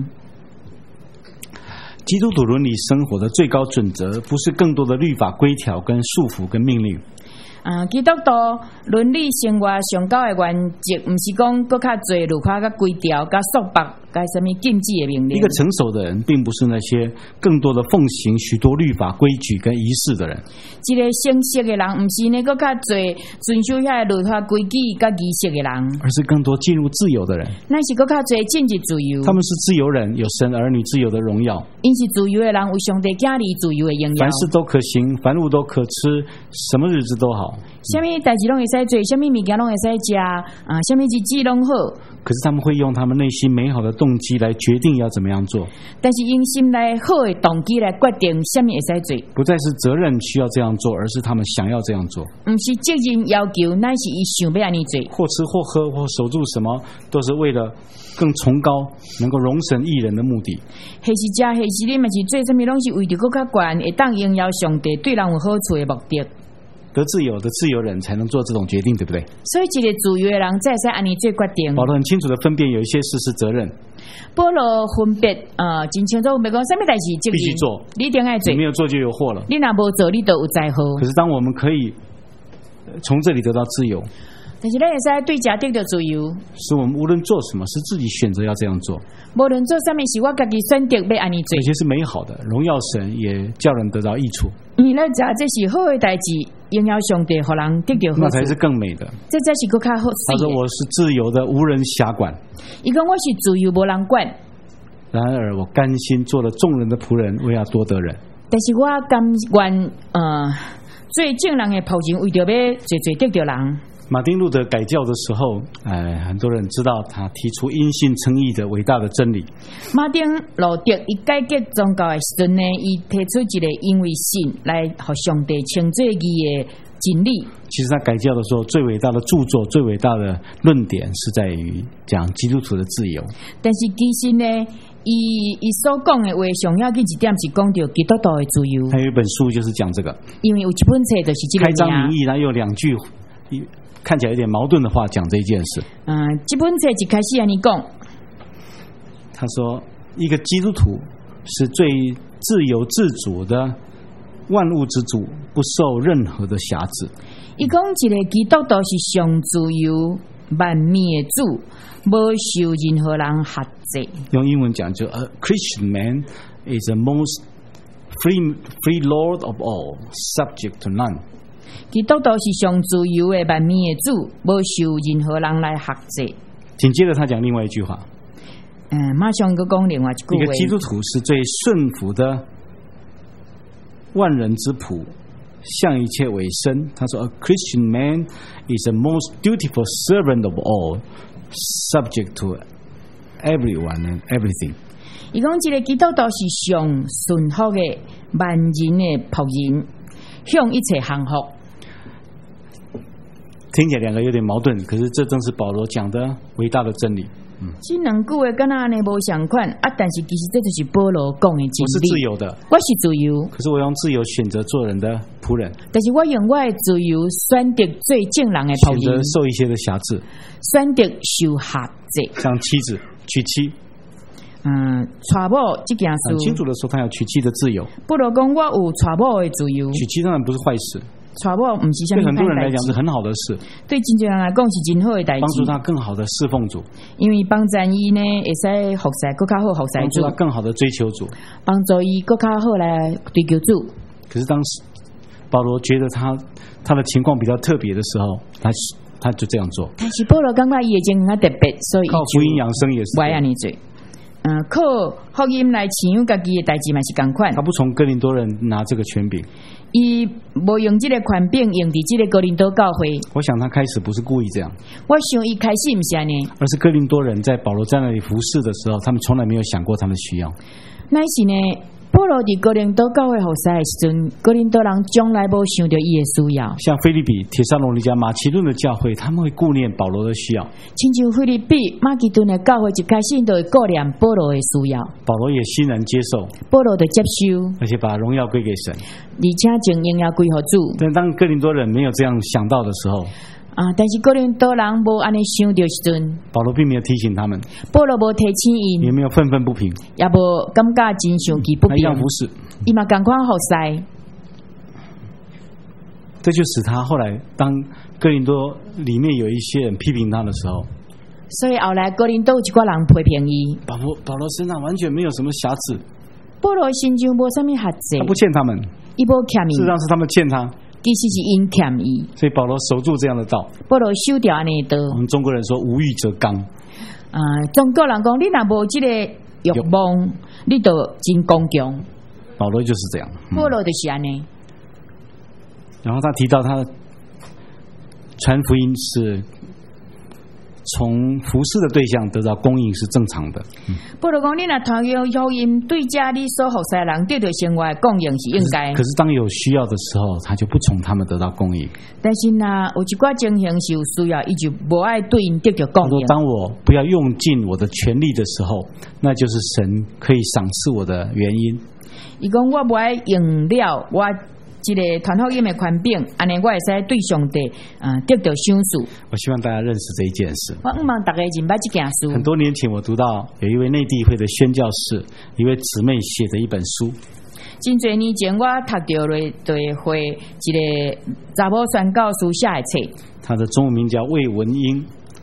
基督徒伦理生活的最高准则，不是更多的律法规条跟束缚跟命令。
基督徒伦理生活上高的原则，不是讲更较侪律法甲规条甲束缚该什么禁忌的命令。
一个成熟的人，并不是那些更多的奉行许多律法规矩跟仪式的人。
一个成熟的人，不是那个较侪遵守遐律法规矩跟仪式的人，
而是更多进入自由的人。
那是个较侪进入自由。
他们是自由人，有神儿女自由的荣耀。
因是自由的人，有上帝家里自由的荣耀。
凡事都可行，凡物都可吃，什么日子都好。
什么代志拢会使做，什么物件拢会使食啊，什么日子拢好。
可是他们会用他们内心美好的动机来决定要怎么样做。
但是用心来好的动机来决定什么会使做。
不再是责任需要这样做，而是他们想要这样做。
不是责任要求，乃是伊想要安尼做。
或吃或喝或守住什么，都是为了更崇高、能够荣神益人的目的。
或是食，或是你嘛是做什么，拢是为着更较悬，会当荣耀上帝，对人有好处的目的。
得自由的自由人才能做这种决定，对不对？
所以一个自由的人才是按你做决定。
保罗很清楚的分辨，有一些事是责任。
保罗分别真清楚，没讲什么代志
必须做，
你一定爱做，
你没有做就有祸了。
你若无做，你就有灾祸。
可是当我们可以从这里得到自由，
但是咱会使对家得到自由，
是我们无论做什么，是自己选择要这样做。
无论做什么，是我家己选择要安尼做。
这些是美好的，荣耀神，也叫人得到益处。
你来知这是好的代志，荣耀上帝，互人得到好处，
那才是更美的。
这才是更较好。
他说：“我是自由的，无人辖管。”
伊讲我是自由，无人管。
然而我甘心做了众人的仆人，为要多得人。
但是我甘愿做众人的仆人，为着要做得到人。
马丁路德改教的时候，很多人知道他提出因信称义的伟大的真理。
马丁路德伊改革宗教的时阵呢，伊提出一个因为信来互上帝称做义的真理。
其实他改教的时候，最伟大的著作、最伟大的论点是在于讲基督徒的自由。
但是其实呢，伊所讲的话，上要紧一点是讲到基督徒的自由。
还有一本书就是讲这个，
因为有一本册就是这个
开宗明义，他用两句看起来有点矛盾的话讲这一件事。
这本册一开始安尼讲，
他说一个基督徒是最自由自主的万物之主，不受任何的辖制。
伊讲一个基督徒是上自由万命的主，无受任何人辖制。
用英文讲就 A Christian man is the most free Lord of all, subject to none。
基督徒是上自由的万命的主，无受任何人来辖制。
紧接着他讲另外一句话，
马上又讲另外一句话，
一个基督徒是最顺服的万人之仆，向一切委身。他说 A Christian man is the most dutiful servant of all, subject to everyone and everything。
伊讲一个基督徒是上顺服的万人的仆人，向一切降服。
听起来两个有点矛盾，可是这正是保罗讲的伟大的真理。
这两句话跟那呢无相款啊，但是其实这就是保罗讲的真理。
我是自由的，
我是自由，
可是我用自由选择做人的仆人。
但是我用我的自由选择做正人的仆人，
选择受一些的辖制，
选择受辖制。
像妻子娶妻，
娶某这件事
很清楚的说，他要娶妻的自由。
保罗讲我有娶某的自由，
娶妻当然不是坏事。
娶某不是什么
对很多人来讲是很好的事，
对真多人来讲是真好的代志，
帮助他更好的侍奉主，
因为帮助伊呢会使服侍更较好服侍主，
帮助他更好的追求主，
帮助伊更较好来追求主。
可是当时保罗觉得他的情况比较特别的时候，他就这样做。
但是保罗感觉伊的情况特别，所以
靠福音养生也是
歪安尼做。靠福音来饲养家己的代志嘛是同款。
他不从哥林多人拿这个权柄，
伊无用这个权柄用伫这个哥林多教会。
我想他开始不是故意这样，
我想伊开始不是安尼，
而是哥林多人在保罗在那里服侍的时候，他们从来没有想过他们需要。
乃是呢，保罗伫哥林多教会服侍的时阵，哥林多人从来无想到伊的需要。
像腓立比、帖撒罗尼迦、马其顿的教会，他们会顾念保罗的需要。
亲像腓立比、马其顿的教会，一开始都会顾念保罗的需要。
保罗也欣然接受，
保罗就接受，
而且把荣耀归给神，
而且将荣耀归乎主。
但当哥林多人没有这样想到的时候，
但是哥林多人无安尼想到时阵，
保罗并没有提醒他们，
保罗无提醒因，
也没有愤愤不平，
也无感觉真伤其不平，
一样服侍，
伊嘛同款服侍。
这就使他后来当哥林多里面有一些人批评他的时候，
所以后来哥林多有一寡人批评伊。
保罗身上完全没有什么瑕疵。
保罗身上无什么瑕疵。
他不欠他们。
伊无欠伊。
事实上是他们欠他。
其实是因欠伊。
所以保罗守住这样的道。
保罗守掉安尼道。
我们中国人说无欲则刚。
中国人讲你若无这个欲望，你就真刚强。
保罗就是这样。
保罗就是安尼。
然后他提到他传福音是从服侍的对象得到供应是正常的。
保罗讲你若传福音对家你所服侍人得到生活供应是应该。
可是当有需要的时候，他就不从他们得到供应。
但是呢，有一寡情形是有需要，伊就无爱对因得到供应。
当我不要用尽我的全力的时候，那就是神可以赏赐我的原因。
伊讲我无爱用了我这个传福音的权柄，安尼我会使对上帝得到赏赐。
我希望大家认识这一件事。
我望大家认捌这件事。
很多年前我读到有一位内地会的宣教士，一位姊妹写的一本书。
真多年前我读到了对会一个查某宣教师写的册。
他的中文名叫魏文英，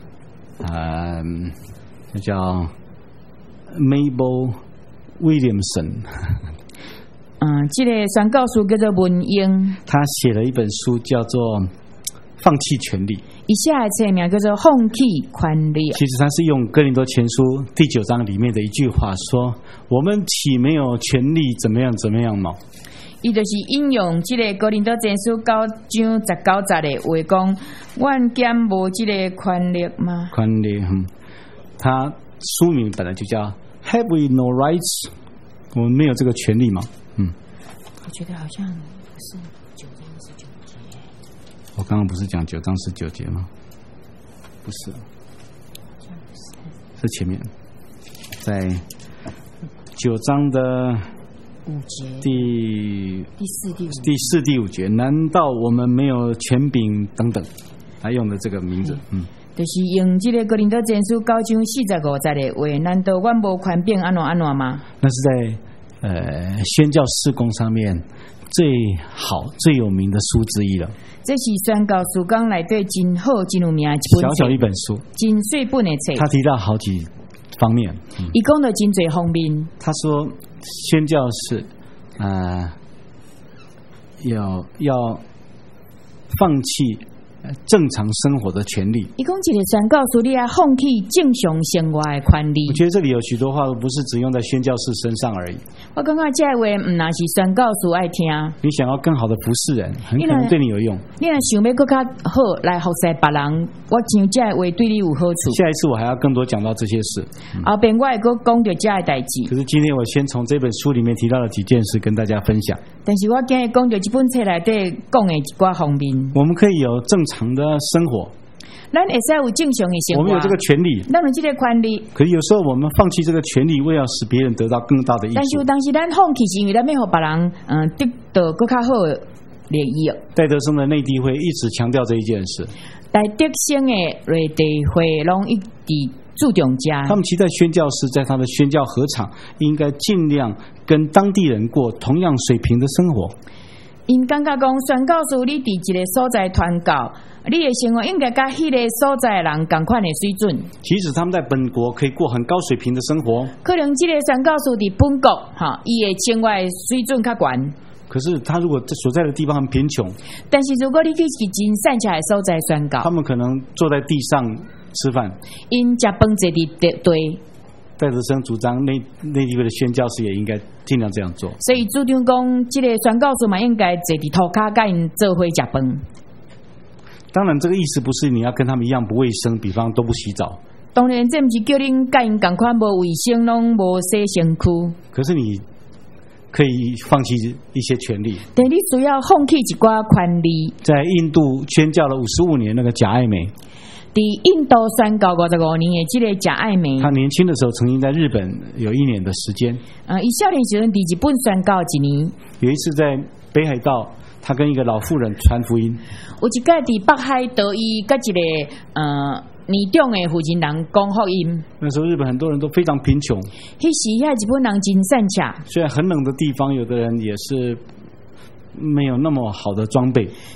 叫 Mabel Williamson。
这个宣教师叫做文英，
他写了一本书叫做《放弃权利》，
以下的册名叫做《放弃权利》。
其实他是用哥林多前书第9章里面的一句话说：“我们岂没有权利怎么样怎么样吗？”
伊就是引用这个哥林多前书9章19节的话讲：“阮兼无这个权利吗？”
权利，他书名本来就叫 "Have we no rights？" 我们没有这个权利吗？
我觉得好像不是9章19节。
我刚刚不是讲9章19节吗？不是，是前面，在9章的
5节
第4、第5节。难道我们没有权柄等等？他用的这个名字，
就是用这个哥林多前书9章45节的话，难道阮无权柄安怎吗？
那是在宣教事工上面最好最有名的书之一了。
这是宣教事工内底真好真有名的一本
小一本书，真
细本的册。
他提到好几方面，
伊讲到真侪方面。
他说宣教士要放弃正常生活的权利。
伊讲一个宣教士你要放弃正常生活的权利。
我觉得这里有许多话不是只用在宣教士身上而已。
我感觉这话不那是宣教士爱听。
你想要更好的服侍人，很可能对你有用。
你若想要更加好来服侍别人，我讲这话对你有好处。
下一次我还要更多讲到这些事。
后边我会讲到这的代志。
可是今天我先从这本书里面提到的几件事跟大家分享。
但是我今日讲到这本册内底讲的一寡方面，
我们可以有正常的生活，
咱会使有正常的生活，
我们有这个权利，
咱有这个权利。
可是有时候我们放弃这个权利，为了使别人得到更大的益处。
但是咱放弃是因为咱要让别人得到更加好的利益。戴
德生的内地会一直强调这一件事。
戴德生的内地会拢一直注重这。
他们期待宣教士在他的宣教合场应该尽量跟当地人过同样水平的生活。
因感觉讲宣教士你伫一个所在传教，你的生活应该甲迄个所在的人同款的水准。
即使他们在本国可以过很高水平的生活，
可能这个宣教士伫本国伊的生活水准较高。
可是他如果所在的地方很贫穷，
但是如果你去一个真善巧的所在宣教，
他们可能坐在地上吃饭，
因食饭坐伫堆。
戴德生主张内地的宣教士也应该尽量这样做。
所以主张讲，这个宣教士嘛应该坐伫涂骹，甲因做伙食饭。
当然，这个意思不是你要跟他们一样不卫生，比方都不洗澡。
当然，这不是叫恁甲因同款无卫生，拢无洗身躯。
可是你可以放弃一些权利。
但你主要放弃一寡权利。在
印度宣教了55年，那个贾爱梅。
在印度宣教55年的这个贾爱梅，
他年轻的时候曾经在日本有1年的时间。
伊少年时阵在日本宣教1年。
有一次在北海道，他跟一个老妇人传福音。
有一届在北海道，伊跟一个年长的负责人讲福音。
那时候日本很多人都非常贫穷。
迄时日本人真善巧。
虽然很冷的地方，有的人也是没有那么好的装备。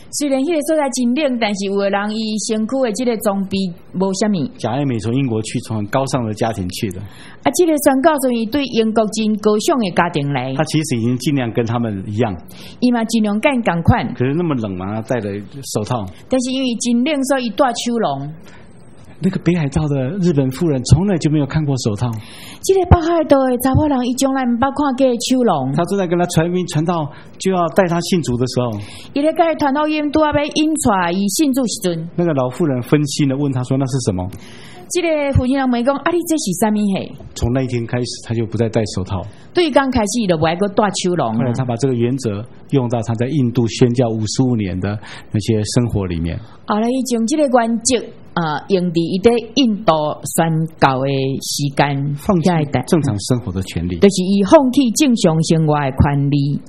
虽然迄个所在真冷，但是有的人伊身躯的这个装备无啥物。
贾爱美从英国去，从很高尚的家庭去的。
这个宣告说伊对英国真高尚的家庭来。
他其实已经尽量跟他们一样。
伊嘛尽量跟同款。
可是那么冷嘛，他戴了手套。
但是因为真冷，所以伊戴手笼。
那个北海道的日本妇人从来就没有看过手套。
这个北海道的查某人，伊从来唔捌看过手笼。
他正在跟他传福音传到就要带他信主的时候，
伊咧跟他传福音，拄要引出伊信主时阵，
那个老妇人分析的问他说：“那是什么？”
这个妇人问讲：“啊，你这是什么嘿？”
从那一天开始，他就不再戴手套。
对，刚开始就不爱个戴手笼。
后来他把这个原则用到他在印度宣教55年的那些生活里面。
后来伊将这个原则用伫伊在印度宣教的时间，
放弃正常生活的权利，
就是伊放弃正常生活的权利，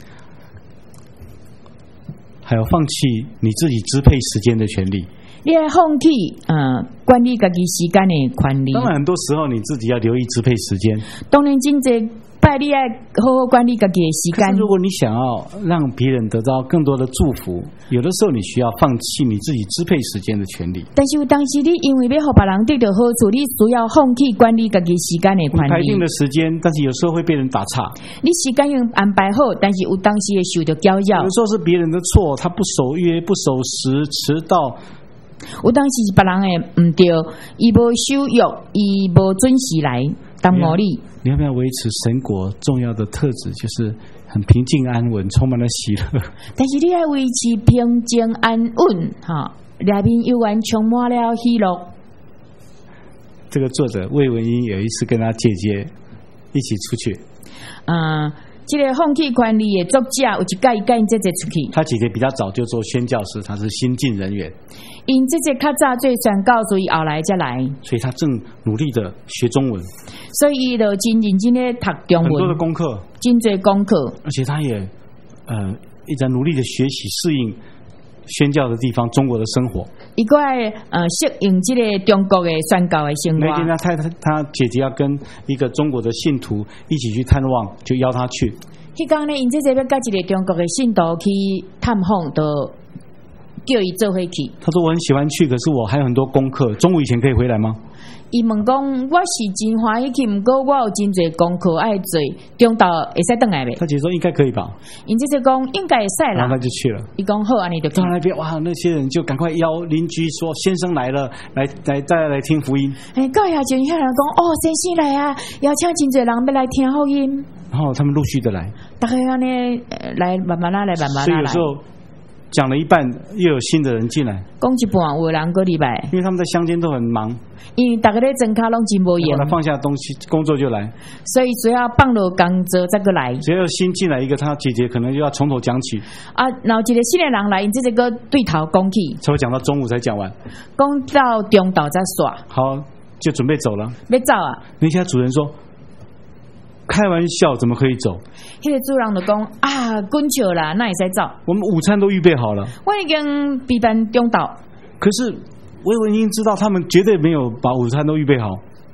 还有放弃你自己支配时间的权利。
你要放弃管理家己时间的权利。
当然，很多时候你自己要留意支配时间。
当然，真济拜你要好好管理家己的时间。
可是如果你想要让别人得到更多的祝福，有的时候你需要放弃你自己支配时间的权利。
但是有当时你因为要让别人得到好处，你需要放弃管理家己时间的权利。
排定的时间，但是有时候会被人打岔。
你时间用安排好，但是有当时会受到搅扰。
有时候是别人的错，他不守约、不守时、迟到。
有当时是别人的唔对，伊无守约，伊无准时来当魔力。
你要不要维持神国重要的特质，就是很平静安稳，充满了喜乐？
但是你要维持平静安稳，哈，里面有完充满了喜乐。
这个作者魏文英有一次跟他姐姐一起出去，
这个放弃权利的作者有一届伊跟姐姐出去。
他姐姐比较早就做宣教师，他是新进人员。
因姐姐较早做宣教，所以后来才来。
所以他正努力的学中文。
所以伊就真认真的读中文，
很多的功课，
真多功课。
而且他也一直在努力的学习适应宣教的地方，中国的生活。
伊个适应这个中国的宣教的生活。
那天他姐姐要跟一个中国的信徒一起去探望，就邀他去。
迄天呢，因姐姐要跟一个中国的信徒去探访，就叫伊做伙去。
他说：“我很喜欢去，可是我还有很多功课，中午以前可以回来吗？”
伊问讲：“我是真欢喜去，不过我有真侪功课爱做，中昼会使回来呗？”
他姐说：“应该可以吧？”
因姐姐讲：“应该会使啦。”
然后他就去了。
伊讲好，安尼就
到那边哇，那些人就赶快邀邻居说：“先生来了，来大家来听福音。”
到遐就遐人讲：“哦，先生来啊，邀请真侪人要来听福音。”
然后他们陆续的来，
大家安尼来慢慢来，慢慢来。
所以有时候讲了一半，又有新的人进来。
讲一半，有人过礼拜，
因为他们在乡间都很忙，
因为大家在真卡拢真无闲，
他放下东西，工作就来，
所以只要放落工作再过来。
只要新进来一个，他姐姐可能就要从头讲起
啊。然后一个新的人来，这个对头讲起，
才会讲到中午才讲完，
讲到中昼再耍。
好，就准备走了，
要走啊！
那些主人说。开玩笑，怎么可以走？
那个主人就讲啊，滚球啦，那也使走。
我们午餐都预备好了，
我已经备办中昼。
可是魏文英知道他们绝对没有把午餐都预备好。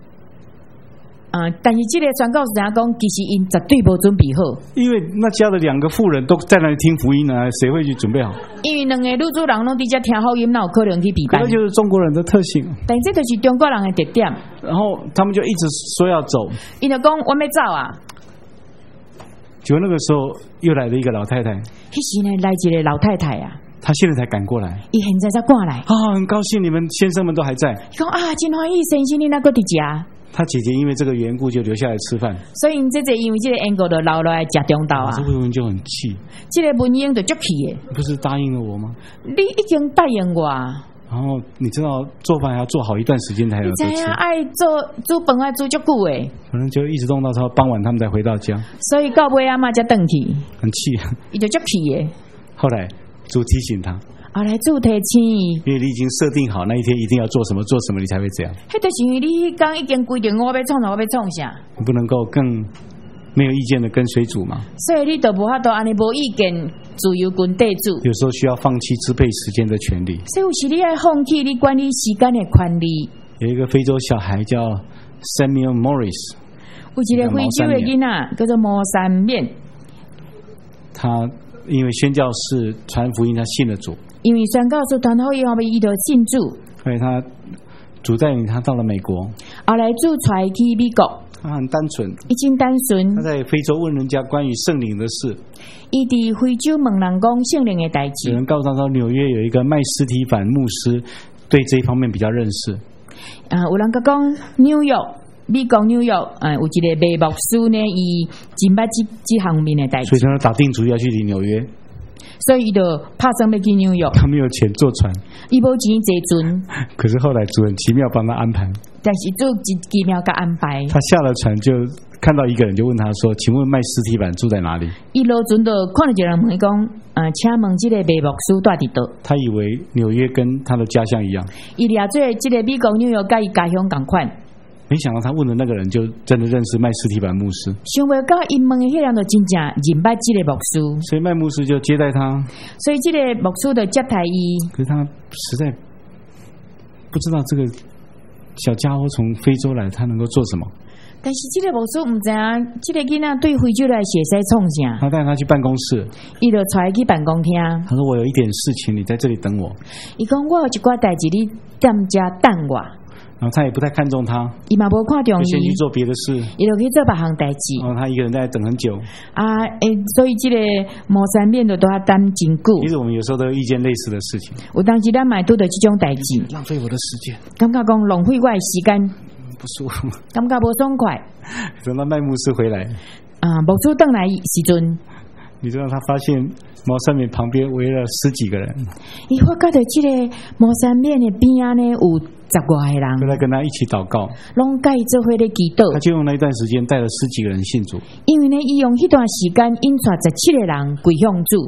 但是这个宣告是怎样讲？其实因绝对无准备好。因为
那家的2个妇人都在那里听福音呢，谁会去准备好？
因为2个女主人拢伫遮听福音，哪有可能去备办？
这就是中国人的特性。
但这就是中国人的特点。
然后他们就一直说要走，
因就讲我要走啊。
结果那个时候又来了一个老太太。
迄时呢来一个老太太啊。
他现在才赶过来，
伊现在才赶来
很高兴你们先生们都还在。
讲啊，真欢喜先生你那个伫家。
他姐姐因为这个缘故就留下来吃饭，
所以姐姐因为这个缘故就留来吃中昼啊。
这魏文就很气，
这个文英就足气的。
不是答应了我吗？
你已经答应我。
然后你知道做饭还要做好一段时间才有得吃。
你知道爱煮饭爱煮足久诶，
可能就一直弄到他傍晚他们才回到家。
所以到尾阿妈才回去，
很气，
伊就足气的。
后来主提醒他。
来主提醒伊，
因为你已经设定好那一天一定要做什么，你才会这样。
迄就是因为你刚已经规定我要创啥，我要创啥，
你不能够更没有意见的跟随主嘛。
所以你都无法度安尼无意见，自由跟地主。
有时候需要放弃支配时间的权利。
所以有时你要放弃你管理时间的权利。
有一个非洲小孩叫 Samuel Morris，
有一个非洲的囡仔叫做摩山面，
他因为宣教士传福音，他信了主。
因为宣教士传福音，后面伊就信主。
所以他主带领他到了美国。
后来主带去美国。
他很单纯，
已经单纯。
他在非洲问人家关于圣灵的事。
伊伫非洲问人讲圣灵的代志。
有人告诉他说，纽约有一个麦斯提凡牧师，对这一方面比较认识。
有人讲纽约。美国纽约，有一个卖牧师呢，伊真捌这方面的代志，
所以他打定主意要去纽约，
所以伊就拍算要去纽约。
他没有钱坐船，
伊无钱坐船，
可是后来主很奇妙帮他安排，
但是主奇妙甲安排。
他下了船就看到一个人，就问他说：“请问麦斯提凡住在哪里？”
伊落船就看到一个人问讲：“请问这个卖牧师住伫倒？”他
以为纽约跟他的家乡一样，
伊俩做这个美国纽约甲伊家乡同款。
没想到他问的那个人就真的认识麦斯提凡牧师，
想袂到伊问的迄人就真正认捌这个牧师，
所以麦牧师就接待他，
所以这个牧师就接待伊。
可是他实在不知道这个小家伙从非洲来，他能够做什么。
但是这个牧师唔知啊，这个囡仔对非洲来是会使创啥？
他带他去办公室，
伊就带去办公厅。
他说：“我有一点事情，你在这里等我。”
伊讲：“我有一寡代志，你踮遮等我。”
然后他也不太看重他，
伊嘛无看重伊，
先去做别的事，
伊就去做别项代志。
然后他一个人在等很久
所以这个磨山面的都要等真久。
其实我们有时候都有遇见类似的事情，
有当时咱买拄到这种代志，
浪费我的时间，
感觉讲浪费我的时间，
不舒服，
感觉不爽快。
等到麦牧师回来，
牧师回来时阵，
你知道他发现茅山面旁边围了10几个人，
伊发觉到这个茅山面的边啊呢有10多个人，
都在跟他一起祷告，
拢甲伊做伙咧祈祷。
他就用那一段时间带了10几个人信主，
因为呢，伊用迄段时间引出17个人归向主。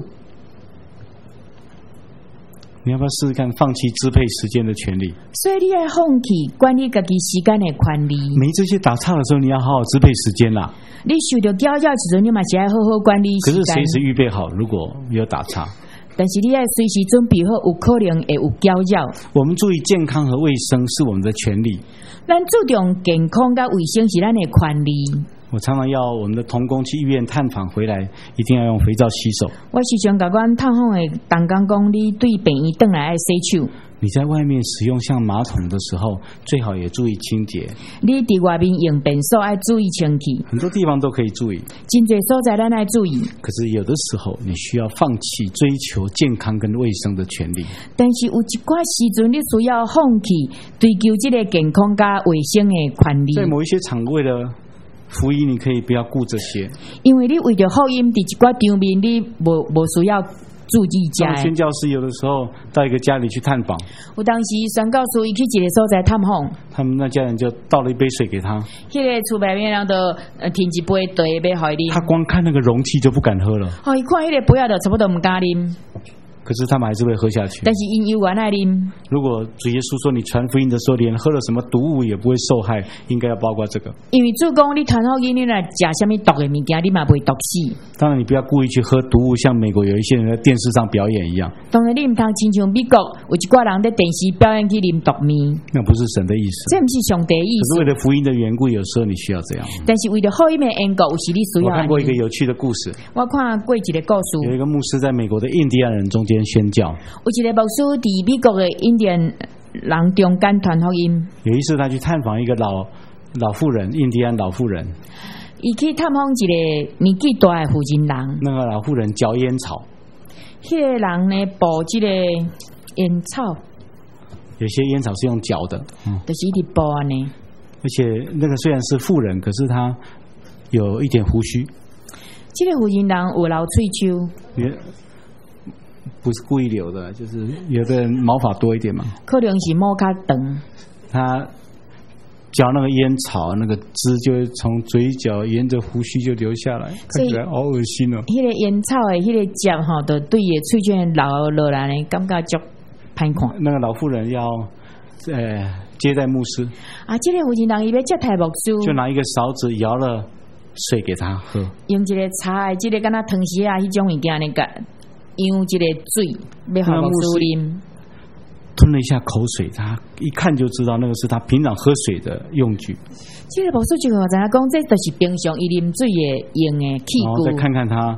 你要不要试试看放弃支配时间的权利？
所以你要放弃管理自己时间的权利。
没这些打岔的时候，你要好好支配时间啦。
你受到教教的时候，你嘛是要好好管理时间。
可是随时预备好，如果有打岔。
但是你要随时准备好，有可能会有搅扰。
我们注意健康和卫生是我们的权利。
咱注重健康跟卫生是咱的权利。
我常常要我们的同工去医院探访回来，一定要用肥皂洗手。
我时常甲阮探访的同工讲，你对病院转来爱洗手。
你在外面使用像马桶的时候，最好也注意清洁。
你伫外面用便所爱注意清气。
很多地方都可以注意，
真侪所在咱爱注意。
可是有的时候，你需要放弃追求健康跟卫生的权利。
但是有一寡时阵，你需要放弃追求这个健康加卫生的权利。
在某一些场为了福音，你可以不要顾这些，
因为你为着福音，伫一寡场面，你无需要注意家。
宣教师有的时候到一个家里去探访，
有当时宣教师伊去一个所在探访，
他们那家人就倒了一杯水给他，
迄个厝外面人就添一杯茶要互伊。
他光看那个容器就不敢喝了。
伊看迄个杯啊，就差不多唔敢啉。
可是他们还是会喝下去。
但是因有原爱啉。
如果主耶稣说你传福音的时候，连喝了什么毒物也不会受害，应该要包括这个。
因为主讲你传福音，你来食什么毒的物件，你嘛不会毒死。
当然，你不要故意去喝毒物，像美国有一些人在电视上表演一样。
当然，你唔通亲像美国有一挂人在电视表演去啉毒面，
那不是神的意思，
这不是上帝的意思。
可是为了福音的缘故，有时候你需要这样。
但是为了福音的缘故，有时你需要。
我看过一个有趣的故事。
我看过一个故事，
有一个牧师在美国的印第安人中间宣教。
有一个牧师伫美国的印第安人中间传福音。
有一次，他去探访一个老妇人，印第安老妇人。
伊去探访一个年纪大的妇人人。那
个老妇人嚼烟草。
迄个人呢，剥这个烟草。
有些烟草是用嚼的，
就是一直剥安尼。
而且那个虽然是妇人，可是他有一点胡须。
这个妇人人有留喙鬚。
不是故意留的，就是有的人毛发多一点嘛，
可能是毛较长。
他嚼那个烟草，那个汁就会从嘴角沿着胡须就流下来，看起来好恶心哦。
那个烟草的那个汁哈，就对伊嘴角流落来呢，感觉足歹看。
那个老妇人要接待牧师
啊，这个妇人人伊要接待牧师，
就拿一个勺子舀了水给他喝，
用这个茶的这个敢若汤匙啊，迄种物件那个。用这个水要好牧师啉，
吞了一下口水，他一看就知道那个是他平常喝水的用具。
这个牧师就知影讲，这就是平常伊啉水的用的器具。
然后再看看他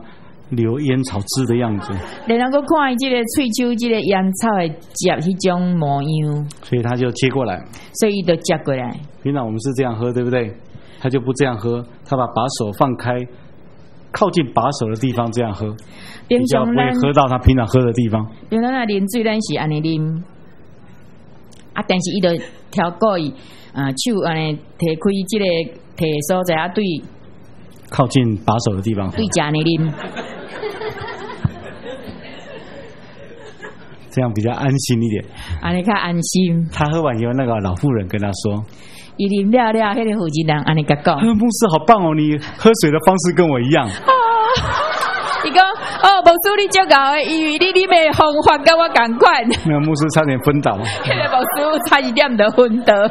流烟草汁的样子。
然后看这个喙手这个烟草的接迄种模样，
所以他就接过来。
所以就接过来。
平常我们是这样喝，对不对？他就不这样喝，他把手放开，靠近把手的地方这样喝，比较不会喝到他平常喝的地方。
平常啉水咱是安尼啉，但是伊就调过伊手安尼摕开这个摕所在对
靠近把手的地方，
对家呢啉，
这样比较安心一点。
安尼较安心。
他喝完以后，那个老妇人跟他说：“
伊啉了，迄个负责人安尼甲讲，
牧师好棒哦，你喝水的方式跟我一样。”
伊讲：“牧师你足够的，因为你的方法跟我同款。”
那个牧师差点昏倒。
迄个牧师差一点就昏倒。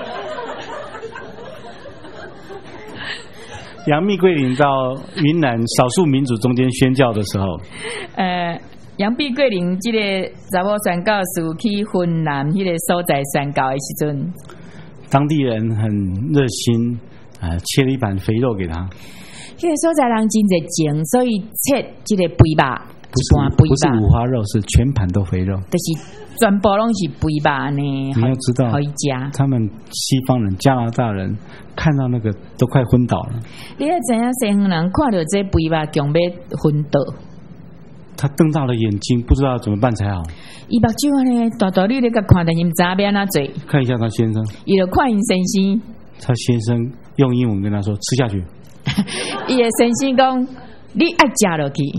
杨密桂林到云南少数民族中间宣教的时候，
杨碧桂林这个查某宣教士去云南迄个所在宣教的时阵，
当地人很热心，切了一盘肥肉给他。
迄个所在人真侪情，所以切这个肥肉，
不是五花肉，是全盘都肥肉，
就是全部拢是肥肉呢。
你要知道，他们西方人、加拿大人看到那个都快昏倒了。
你要知影西方人看到这肥肉，强要昏倒。
他瞪大了眼睛，不知道怎么办才好。
伊目睭安尼大大咧甲看，但是唔知要安怎做。
看一下他先生，
伊就看因先生。
他先生用英文跟他说：“吃下去。”
伊的先生讲：“你爱吃落去。”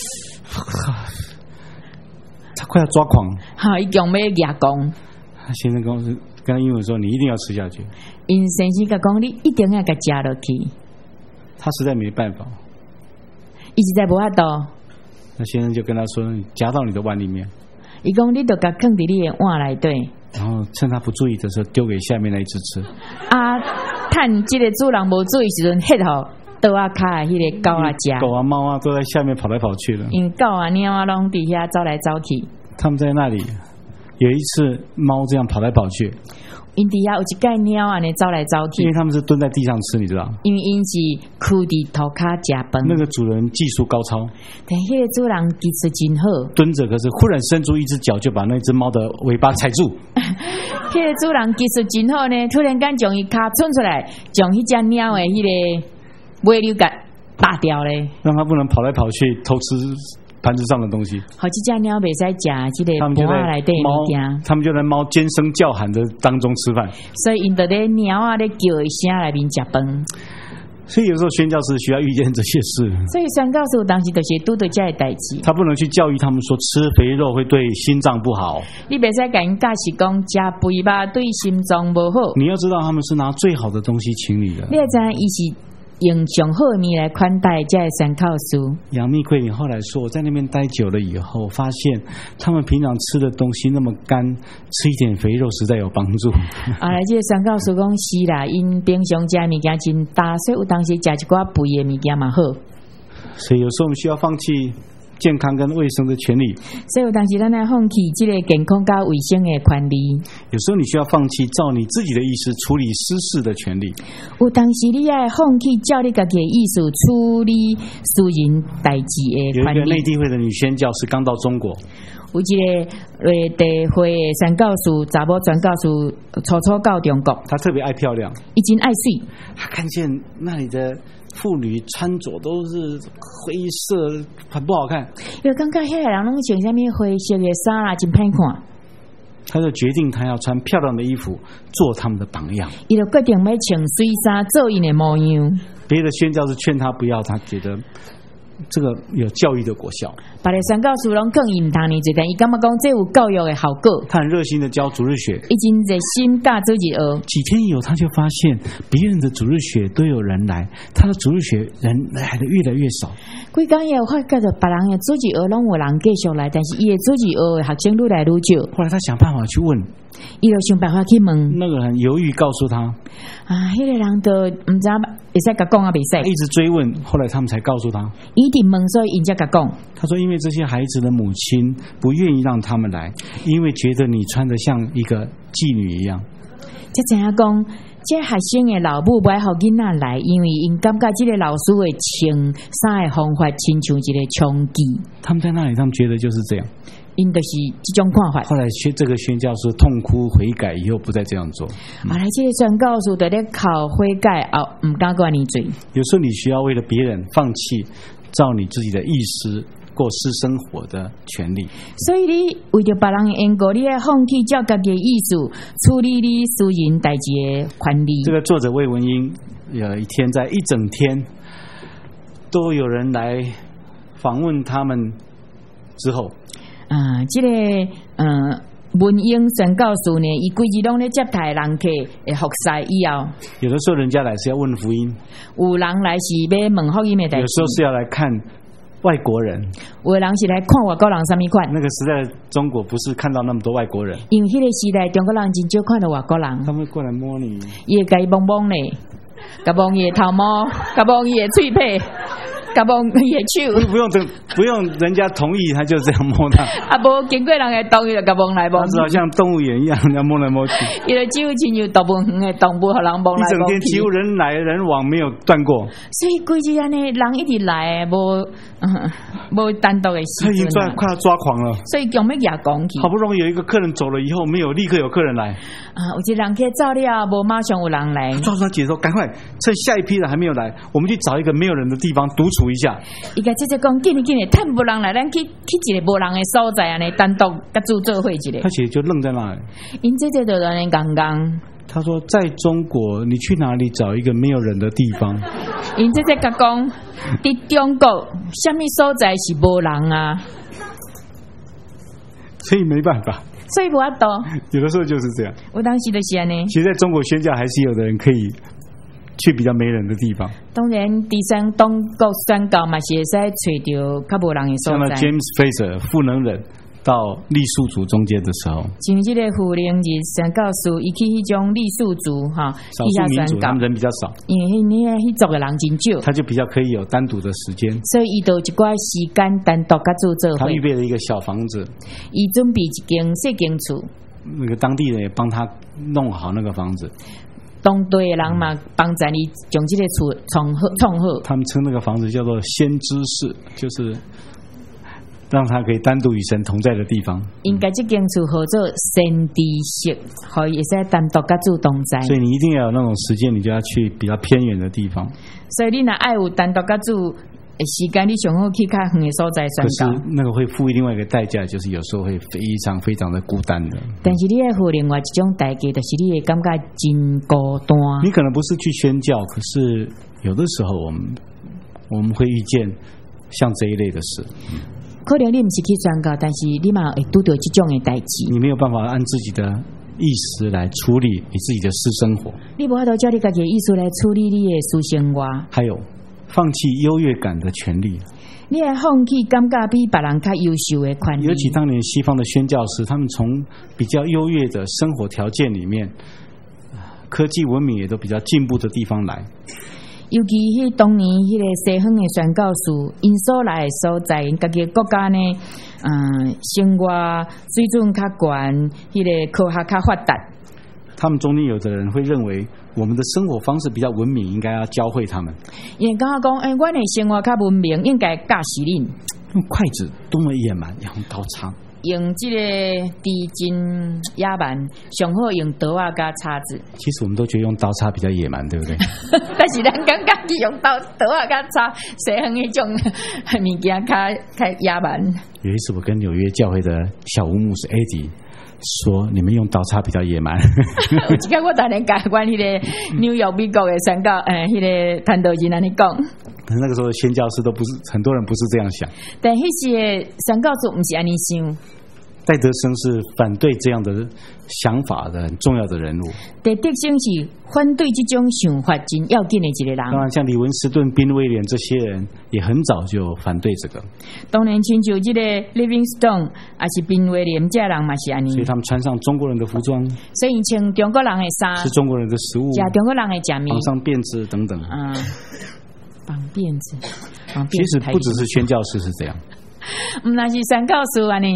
他快要抓狂。
好，伊强要牙讲。
他先生跟他英文说：“你一定要吃下去。”
因先生甲讲：“你一定要甲吃落去。”
他实在没办法。
伊实在无法度。
那先生就跟他说：“你夹到你的碗里面。”
伊讲：“你就甲放伫你的碗内底。”
然后趁他不注意的时候，丢给下面那一只吃。
趁这个主人无注意时阵，迄号倒啊卡迄个狗啊食。
狗啊猫啊都在下面跑来跑去了。
因狗啊猫啊拢伫遐走来走去。
他们在那里有一次，猫这样跑来跑去。
因底下有一盖猫安尼走来走去，
因为他们是蹲在地上吃，你知道？
因为因是跍伫涂骹食饭。
那个主人技术高超，
但迄个主人技术真好，
蹲着可是忽然伸出一只脚就把那只猫的尾巴踩住。
迄个主人技术真好呢，突然间将伊骹伸出来，将迄只猫的迄个尾溜给拔掉嘞，
让它不能跑来跑去偷吃盘子上的东西。
好几只鸟袂使食这个盘内底物件，
他们就在猫尖声叫喊的当中吃饭，
所以因在咧鸟啊咧叫一声来面食饭。
所以有时候宣教士需要遇见这些事。
所以宣教士有当时就是拄到这些代志。
他不能去教育他们说吃肥肉会对心脏不好。
你袂使甲因解释讲食肥肉对心脏不好。
你要知道他们是拿最好的东西请你的。
你要知道伊是用上好的面来款待这些宣教士。
杨密奎林后来说，我在那边待久了以后，发现他们平常吃的东西那么干，吃一点肥肉实在有帮助。
这个宣教士讲是啦，因平常食物件真大，所以有当时食一寡肥的物件嘛好。
所以有时候我们需要放弃健康跟卫生的权利，
所以有当时咱来放弃这个健康跟卫生的权利。
有时候你需要放弃照你自己的意思处理私事的权利。
有当时你要放弃照你自己的意思处理私人代志的权利。
有一个内地会的女宣教士刚到中国，
有一个地会的宣教士查某宣教士初到中国，
她特别爱漂亮，
伊真爱水。
她看见那里的妇女穿着都是灰色，很不好看。
有感觉迄个人拢穿什么灰色的衫啦，真歹看。
他就决定他要穿漂亮的衣服做他们的榜样。
伊就决定要穿水衫做因的模样。
别的宣教士劝他不要，他觉得这个有教育的果效。
别的宣教士拢更伊唔通呢，但伊感觉讲这有教育的效果。
他很热心的教主日学，
已经热心教主日学。
几天以后，他就发现别人的主日学都有人来，他的主日学人来的越来越少。
几天以后，发觉到别人的主日学拢有人继续来，但是伊的主日学的学生愈来愈少。后
来他想办法去问，
伊就想办法去问。
那个人犹豫告诉他，
迄个人都唔知会使甲讲啊，袂使。
一直追问，后来他们才告诉他，
一定问，所以因才甲讲。
他说，因为这些孩子的母亲不愿意让他们来，因为觉得你穿得像一个妓女一样。
才知影讲，这学生的老母不爱互囡仔来，因为因感觉这个老师的穿衫的方法亲像一个娼妓。
他们在那里，他们觉得就是这样。
因就是这种看法。
后来这个宣教师痛哭悔改，以后不再这样做。
后来这个宣教师在咧靠悔改后，唔敢管你罪。
有时候你需要为了别人放弃照你自己的意思过私生活的权利。
所以你为着别人的缘故，你要放弃照家己的意思处理你私人代志的权利。
这个作者魏文英有一天在一整天都有人来访问他们之后。
这个文英宣教师呢，伊规日拢咧接待人客的服侍以后，
有的时候人家来是要问福音，
有人来是要问福音的代志，
有时候是要来看外国人，
有的人是来看外国人什么款。
那个时代中国不是看到那么多外国人，
因为迄个时代中国人真少看到外国人，
他们过来摸你，
伊会甲伊摸摸咧，甲摸伊的头毛，甲摸伊的喙皮。甲摸伊的手，
不用人家同意，他就这样摸他。
无经过人的同意就甲摸来摸去，
他好像动物园一样，人家摸来摸去。
伊就只有亲像大部分的动物，互人摸来摸去。
一整天几乎人来人往，没有断过。
所以规日安尼人一直来，无单独的时间。
他已经快要抓狂了。
所以强要牙讲去。
好不容易有一个客人走了以后，没有立刻有客人来。
有一个人去走了，无马上有人来。
抓住他姐说：“赶快，趁下一批人还没有来，我们去找一个没有人的地方独处一下。”
伊甲姐姐讲：“紧的，趁无人来，咱去一个无人的所在安尼单独甲主做会一个。”
他姐姐就愣在那里。
因姐姐就在那刚刚。
他说：“在中国，你去哪里找一个没有人的地方？”
因姐姐甲讲：“伫中国，什么所在是无人啊？”
所以没办法。
所以无法度。
有的时候就是这样。
我当时就是安尼。
其实在中国宣教还是有的人可以去比较没人的地方。
当然，第三中国宣教嘛是会使找到较无人的所在。
像那 James Fraser 赋能人到傈僳族中间的时候，
像这个傅灵日宣教师，伊去迄种傈僳族哈，
少数民族他们人比较少，
因为迄族的人真少，
他就比较可以有单独的时间，
所以伊就一寡时间单独甲做做
他预备了一个小房子，
伊准备一间小间厝，
那个当地人也帮他弄好那个房子。
当地的人嘛，帮助你将这个厝创好。
他们称那个房子叫做先知室，就是让他可以单独与神同在的地方。
应该这间厝叫做先知室，可以使单独甲主同在。
所以你一定要有那种时间，你就要去比较偏远的地方。
所以你若爱有单独甲主时间，你上好去较远的所在宣教。
可是那个会付另外一个代价，就是有时候会非常非常的孤单的。
但是你要付另外一种代价，就是你会感觉真孤单。
你可能不是去宣教，可是有的时候我们会遇见像这一类的事。
可能你不是去宣教，但是你嘛会遇到这种的代志。
你没有办法按自己的意识来处理你自己的私生活。
你无法度照你家己的意思来处理你的私生活。
还有放弃优越感的权利。
你也放弃感觉比别人较优秀的权利。
尤其当年西方的宣教士，他们从比较优越的生活条件里面，科技文明也都比较进步的地方来。
尤其迄当年迄个西方的宣教士，因所来的所在，因家己国家呢，生活水准较高，迄个科学较发达。
他们中间有的人会认为我们的生活方式比较文明，应该要教会他们。
因为刚刚讲，阮的生活较文明，应该教示恁。
用筷子多么野蛮，用刀叉。
用这个地真野蛮，上好用刀啊加叉子。
其实我们都觉得用刀叉比较野蛮，对不对？
但是咱感觉是用刀啊加叉，西方迄种物件较野蛮。
有一次我跟纽约教会的小吴牧师 Eddie 说，你们用刀叉比较野蛮。
有一天我当然甲阮迄个纽约美国的宣教迄个传道人安尼讲。
可是那个时候宣教士都不是很多人不是这样想。
但迄时宣教士不是安尼想。
戴德生是反对这样的想法的很重要的人物。
戴德生是反对这种想法真要紧的一个人。
当然，像李文斯顿、宾威廉这些人也很早就反对这个。
当然，亲像这个 Livingstone 还是宾威廉这人嘛是安尼。
所以他们穿上中国人的服装，
所以穿中国人的衫，
吃中国人的食物，
吃中国人的食物，
绑上辫子等等。
绑辫子，
其实不只是宣教士是这样。
那是宣教士安尼。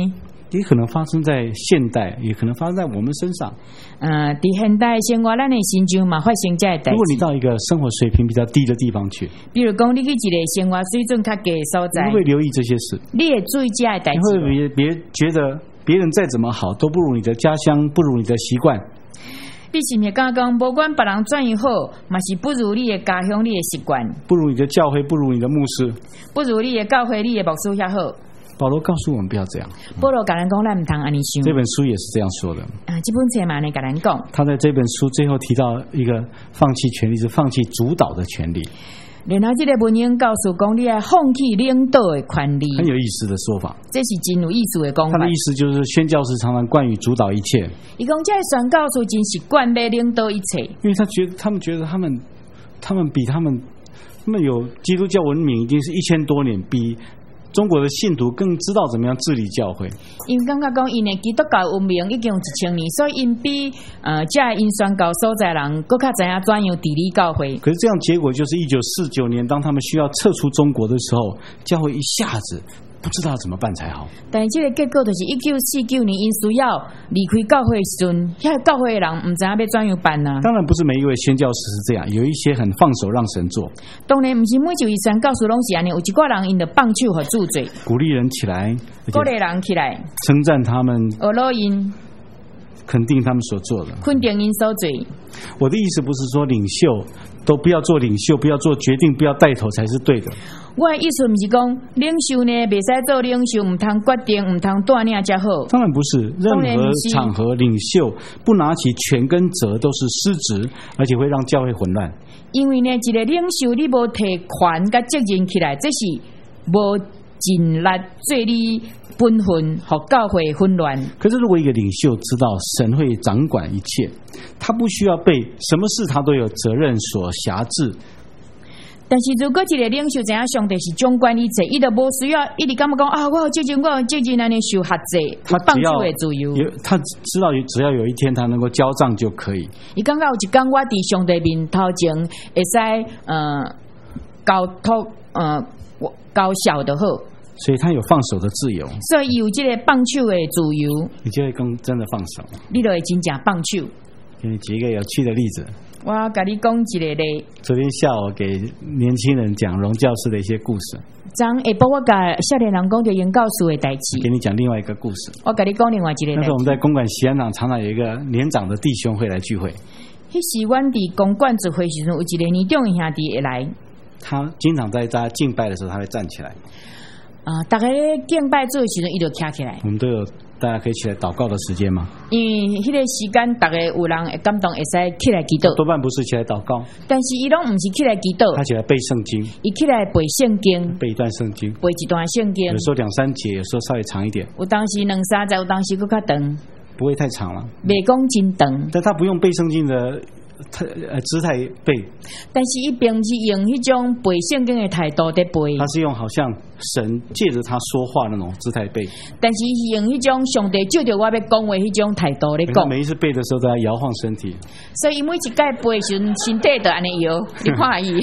也可能发生在现代，也可能发生在我们身上。
在现代生活，咱的心中嘛发生这样的代志。
如果你到一个生活水平比较低的地方去，
比如讲你去一个生活水准较低的所在，
你会留意这些事，
你也注意这样的代志。
你会别觉得别人再怎么好，都不如你的家乡，不如你的习惯。
你是不是刚刚不管别人怎样好，嘛是不如你的家乡、你的习惯，
不如你的教会，不如你的牧师，
不如你的教会、你的牧师遐好。
保罗告诉我们不要这样。
保罗跟咱讲，咱唔通安尼想。
这本书也是这样说的。
这本册嘛，你跟咱讲。
他在这本书最后提到一个放弃权利，是放弃主导的权利。
然后这个文言告诉讲，你要放弃领导的权利，
很有意思的说法。
这是真有意思的讲法。
他的意思就是宣教士常常惯于主导一切。
伊讲这宣教士真是惯要领导一切，
因为他们觉得他们比他们有基督教文明已经是1000多年，比中国的信徒更知道怎么样治理教会。
因感觉讲，因的基督教文明已经有1000年，所以因比这因宣教所在人更加知影怎样治理教会。
可是这样结果就是1949年，当他们需要撤出中国的时候，教会一下子不知道怎么办才好。
但是这个结果就是1949年，因需要离开教会的时阵，遐教会的人唔知影要怎样办啊。
当然不是每一位宣教士是这样，有一些很放手让神做。
当然不是每一位宣教士拢是安尼，有一挂人因的放手和助罪，
鼓励人起来，
鼓励人起来，
称赞他们，
俄罗因，
肯定他们所做的，
肯定因所做。
我的意思不是说领袖都不要做领袖，不要做决定，不要带头才是对的。
我的意思不是讲领袖呢，袂使做领袖，唔通决定，唔通带领才好。
当然不是，任何场合领袖不拿起权跟责都是失职，而且会让教会混乱。
因为呢，一个领袖你无摕权甲责任起来，这是无尽力做你本分，和教会混乱。
可是如果一个领袖知道神会掌管一切，他不需要被什么事他都有责任所辖制。
但是如果一个领袖知影上帝是总管一切，伊就无需要一直感觉讲啊，我有责任，我有责任，安尼受限制，他放手的自由。
他知道只要有一天他能够交账就可以。
伊感觉有一天我伫上帝面头前会使交托高效的好，
所以他有放手的自由。
所以有这个放手的自由，
你就会更真的放手，
你就会真正放手。
给你举一个有趣的例子。
我跟你讲一个例。
昨天下午给年轻人讲荣教士的一些故事。
昨下晡我跟少年人讲着荣教士的代志。
给你讲另外一个故事。
我跟你讲另外一个。
那时候我们在公馆西安堂常常有一个年长的弟兄会来聚会。
迄时阮伫公馆聚会时阵，有一个年长的兄弟会来。
他经常在大家敬拜的时候，他会站起来。
大家敬拜做的时阵，伊就站起来。
我们都有大家可以起来祷告的时间吗？
因为迄个时间，大家有人会感动，会使起来祈祷。
多半不是起来祷告，但
是伊拢唔是起来祈祷，
他起来背圣经。
伊起来背圣经，
背一段圣经，
背一段圣经。
有时候2-3节，有时候稍微长一点。
有当时2-3节，有当时更较长。
不会太长了。
袂讲真长。
但他不用背圣经的姿态背，
但是伊并不是用迄种背圣经的态度在背，
他是用好像神借着他说话那种姿态背。但是
伊用迄种上帝借着我要讲话迄种态度在讲。
每一次背的时候都在摇晃身体，
所以每一届背的时候身体都安尼摇，你看伊。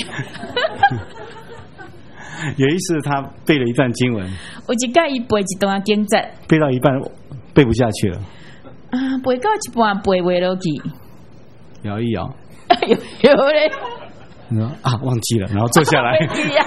有一次他背了一段经文，
有一届伊背一段经节，
背到一半背不下去了，
背到一半背袂落去。摇一摇，有嘞。
你说忘记了，然后坐下来，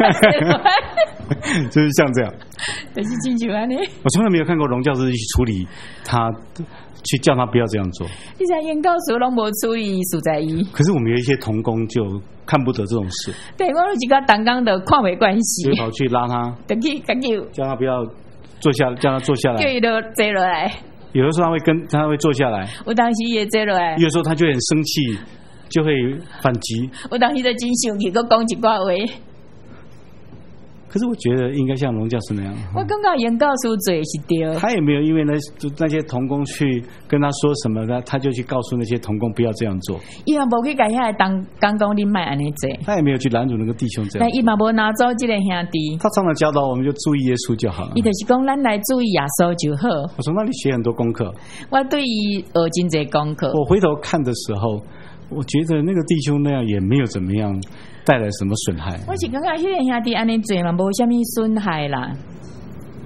就是像这样。
就是进去安尼。
我从来没有看过荣教师去处理他，去叫他不要这样做。
你在研究所拢无处理所在意。
可是我们有一些同工就看不得这种事。
对，我有一个同工的看没关系，
就跑去拉他，叫他不要坐下，叫他坐下来，
叫伊就坐落来。
有的时候他会坐下来，
有当时也坐落来，
有的时候他就很生气，就会反击。
有当时就真生气，佮讲一挂话。
可是我觉得应该像荣教师那样。
我感觉严教授做是对。
他也没有因为那些同工去跟他说什么的，他就去告诉那些同工不要这样做。
伊也无去改遐当工你卖安尼做。
他也没有去拦阻那个弟兄这样。
但伊嘛无拿走这个兄弟。
他常常教导我们就注意耶稣就好了。
伊就是讲咱来注意耶稣就好。
我从那里学很多功课。
我对伊学真侪功课。
我回头看的时候，我觉得那个弟兄那样也没有怎么样带来什么损害。
我是感觉迄个兄弟安尼做嘛，无什么损害啦。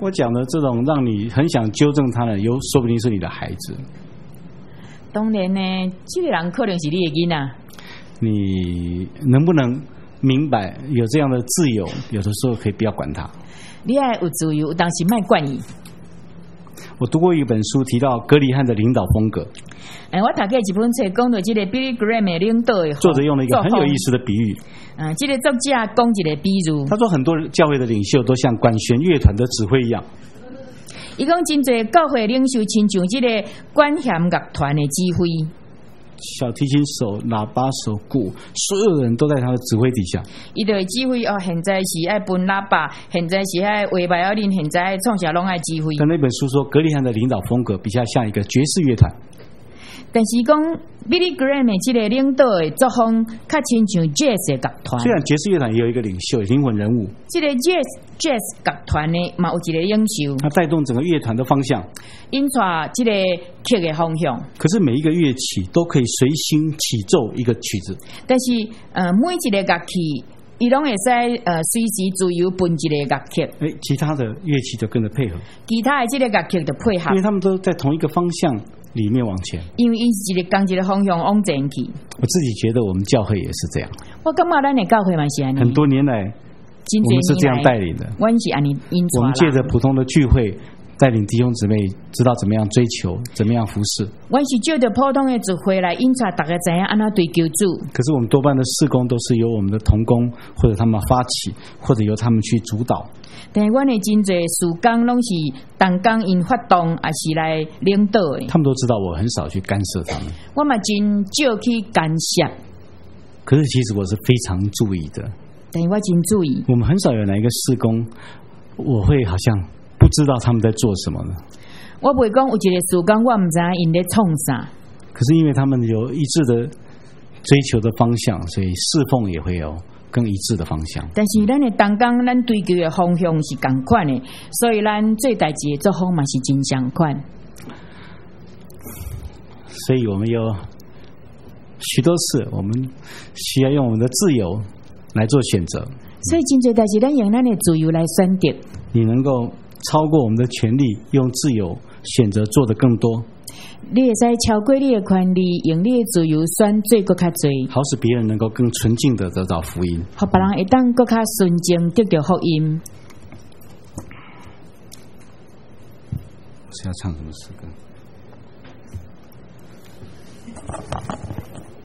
我讲的这种让你很想纠正他的，说不定是你的孩子。
当然呢，这个人可能是你的囡仔。
你能不能明白有这样的自由？有的时候可以不要管他。
你爱有自由，但是卖管伊。
我读过一本书，提到格里汉的领导风格。
我读过一本书，讲到这个 Billy Graham 的领导的。
作者用了一个很有意思的比喻。
这个作者讲一个比喻。他
说很多教会的领袖都像管弦乐团的指挥一样。
伊讲真侪教会领袖亲像这个管弦乐团的指挥。
小提琴手、喇叭手、鼓，所有人都在他的指挥底下。
伊就指挥现在是爱分喇叭，现在是爱画白摇铃，现在爱创啥拢爱指挥。
但那本书说，格里汉的领导风格比较像一个爵士乐团。
但是讲 Billy Graham 这个领导的作风，较亲像 Jazz 的乐团。
虽然爵士乐团也有一个领袖、灵魂人物，
这个 Jazz 乐团呢，嘛有一个领袖，
他带动整个乐团的方向，
引出这个曲的方向。
可是每一个乐器都可以随心起奏一个曲子。
但是每一个乐器，伊拢会使随时自由分一个乐曲。
其他的乐器就跟着配合。
其他的这个乐曲就配合，
因为他们都在同一个方向里面往前，
因为一个同一个方向往前去。
我自己觉得我们教会也是这样。
我感觉咱的教会嘛是安尼。
很多年来，我们是这样带领的。
我是安尼引出来。
我们借着普通的聚会，带领弟兄姊妹知道怎么样追求，怎么样服侍。
我是借着普通的聚会来引出大家知影安怎追求主。
可是我们多半的事工都是由我们的同工或者他们发起，或者由他们去主导。
但是阮的真侪事工拢是同工因发动，还是来领导的。
他们都知道我很少去干涉他们。
我嘛真少去干涉。
可是其实我是非常注意的。
但是我真注意。
我们很少有哪一个事工，我会好像不知道他们在做什么呢？
我不会讲有一个事工，我唔知因在创啥。
可是因为他们有一致的追求的方向，所以侍奉也会有更一致的方向。
但是咱的同工，咱追求的方向是同款的，所以咱做代志的作风嘛是真相款。
所以我们有许多事，我们需要用我们的自由来做选择。
所以真侪代志，咱用咱的自由来选择。
你能够超过我们的权利，用自由选择做得更多。
你会使超过你的权利，用你的自由选做更较多，
好使别人能够更纯净的得到福音，
好别人会当更较纯净得到福音。
是要唱什么诗歌？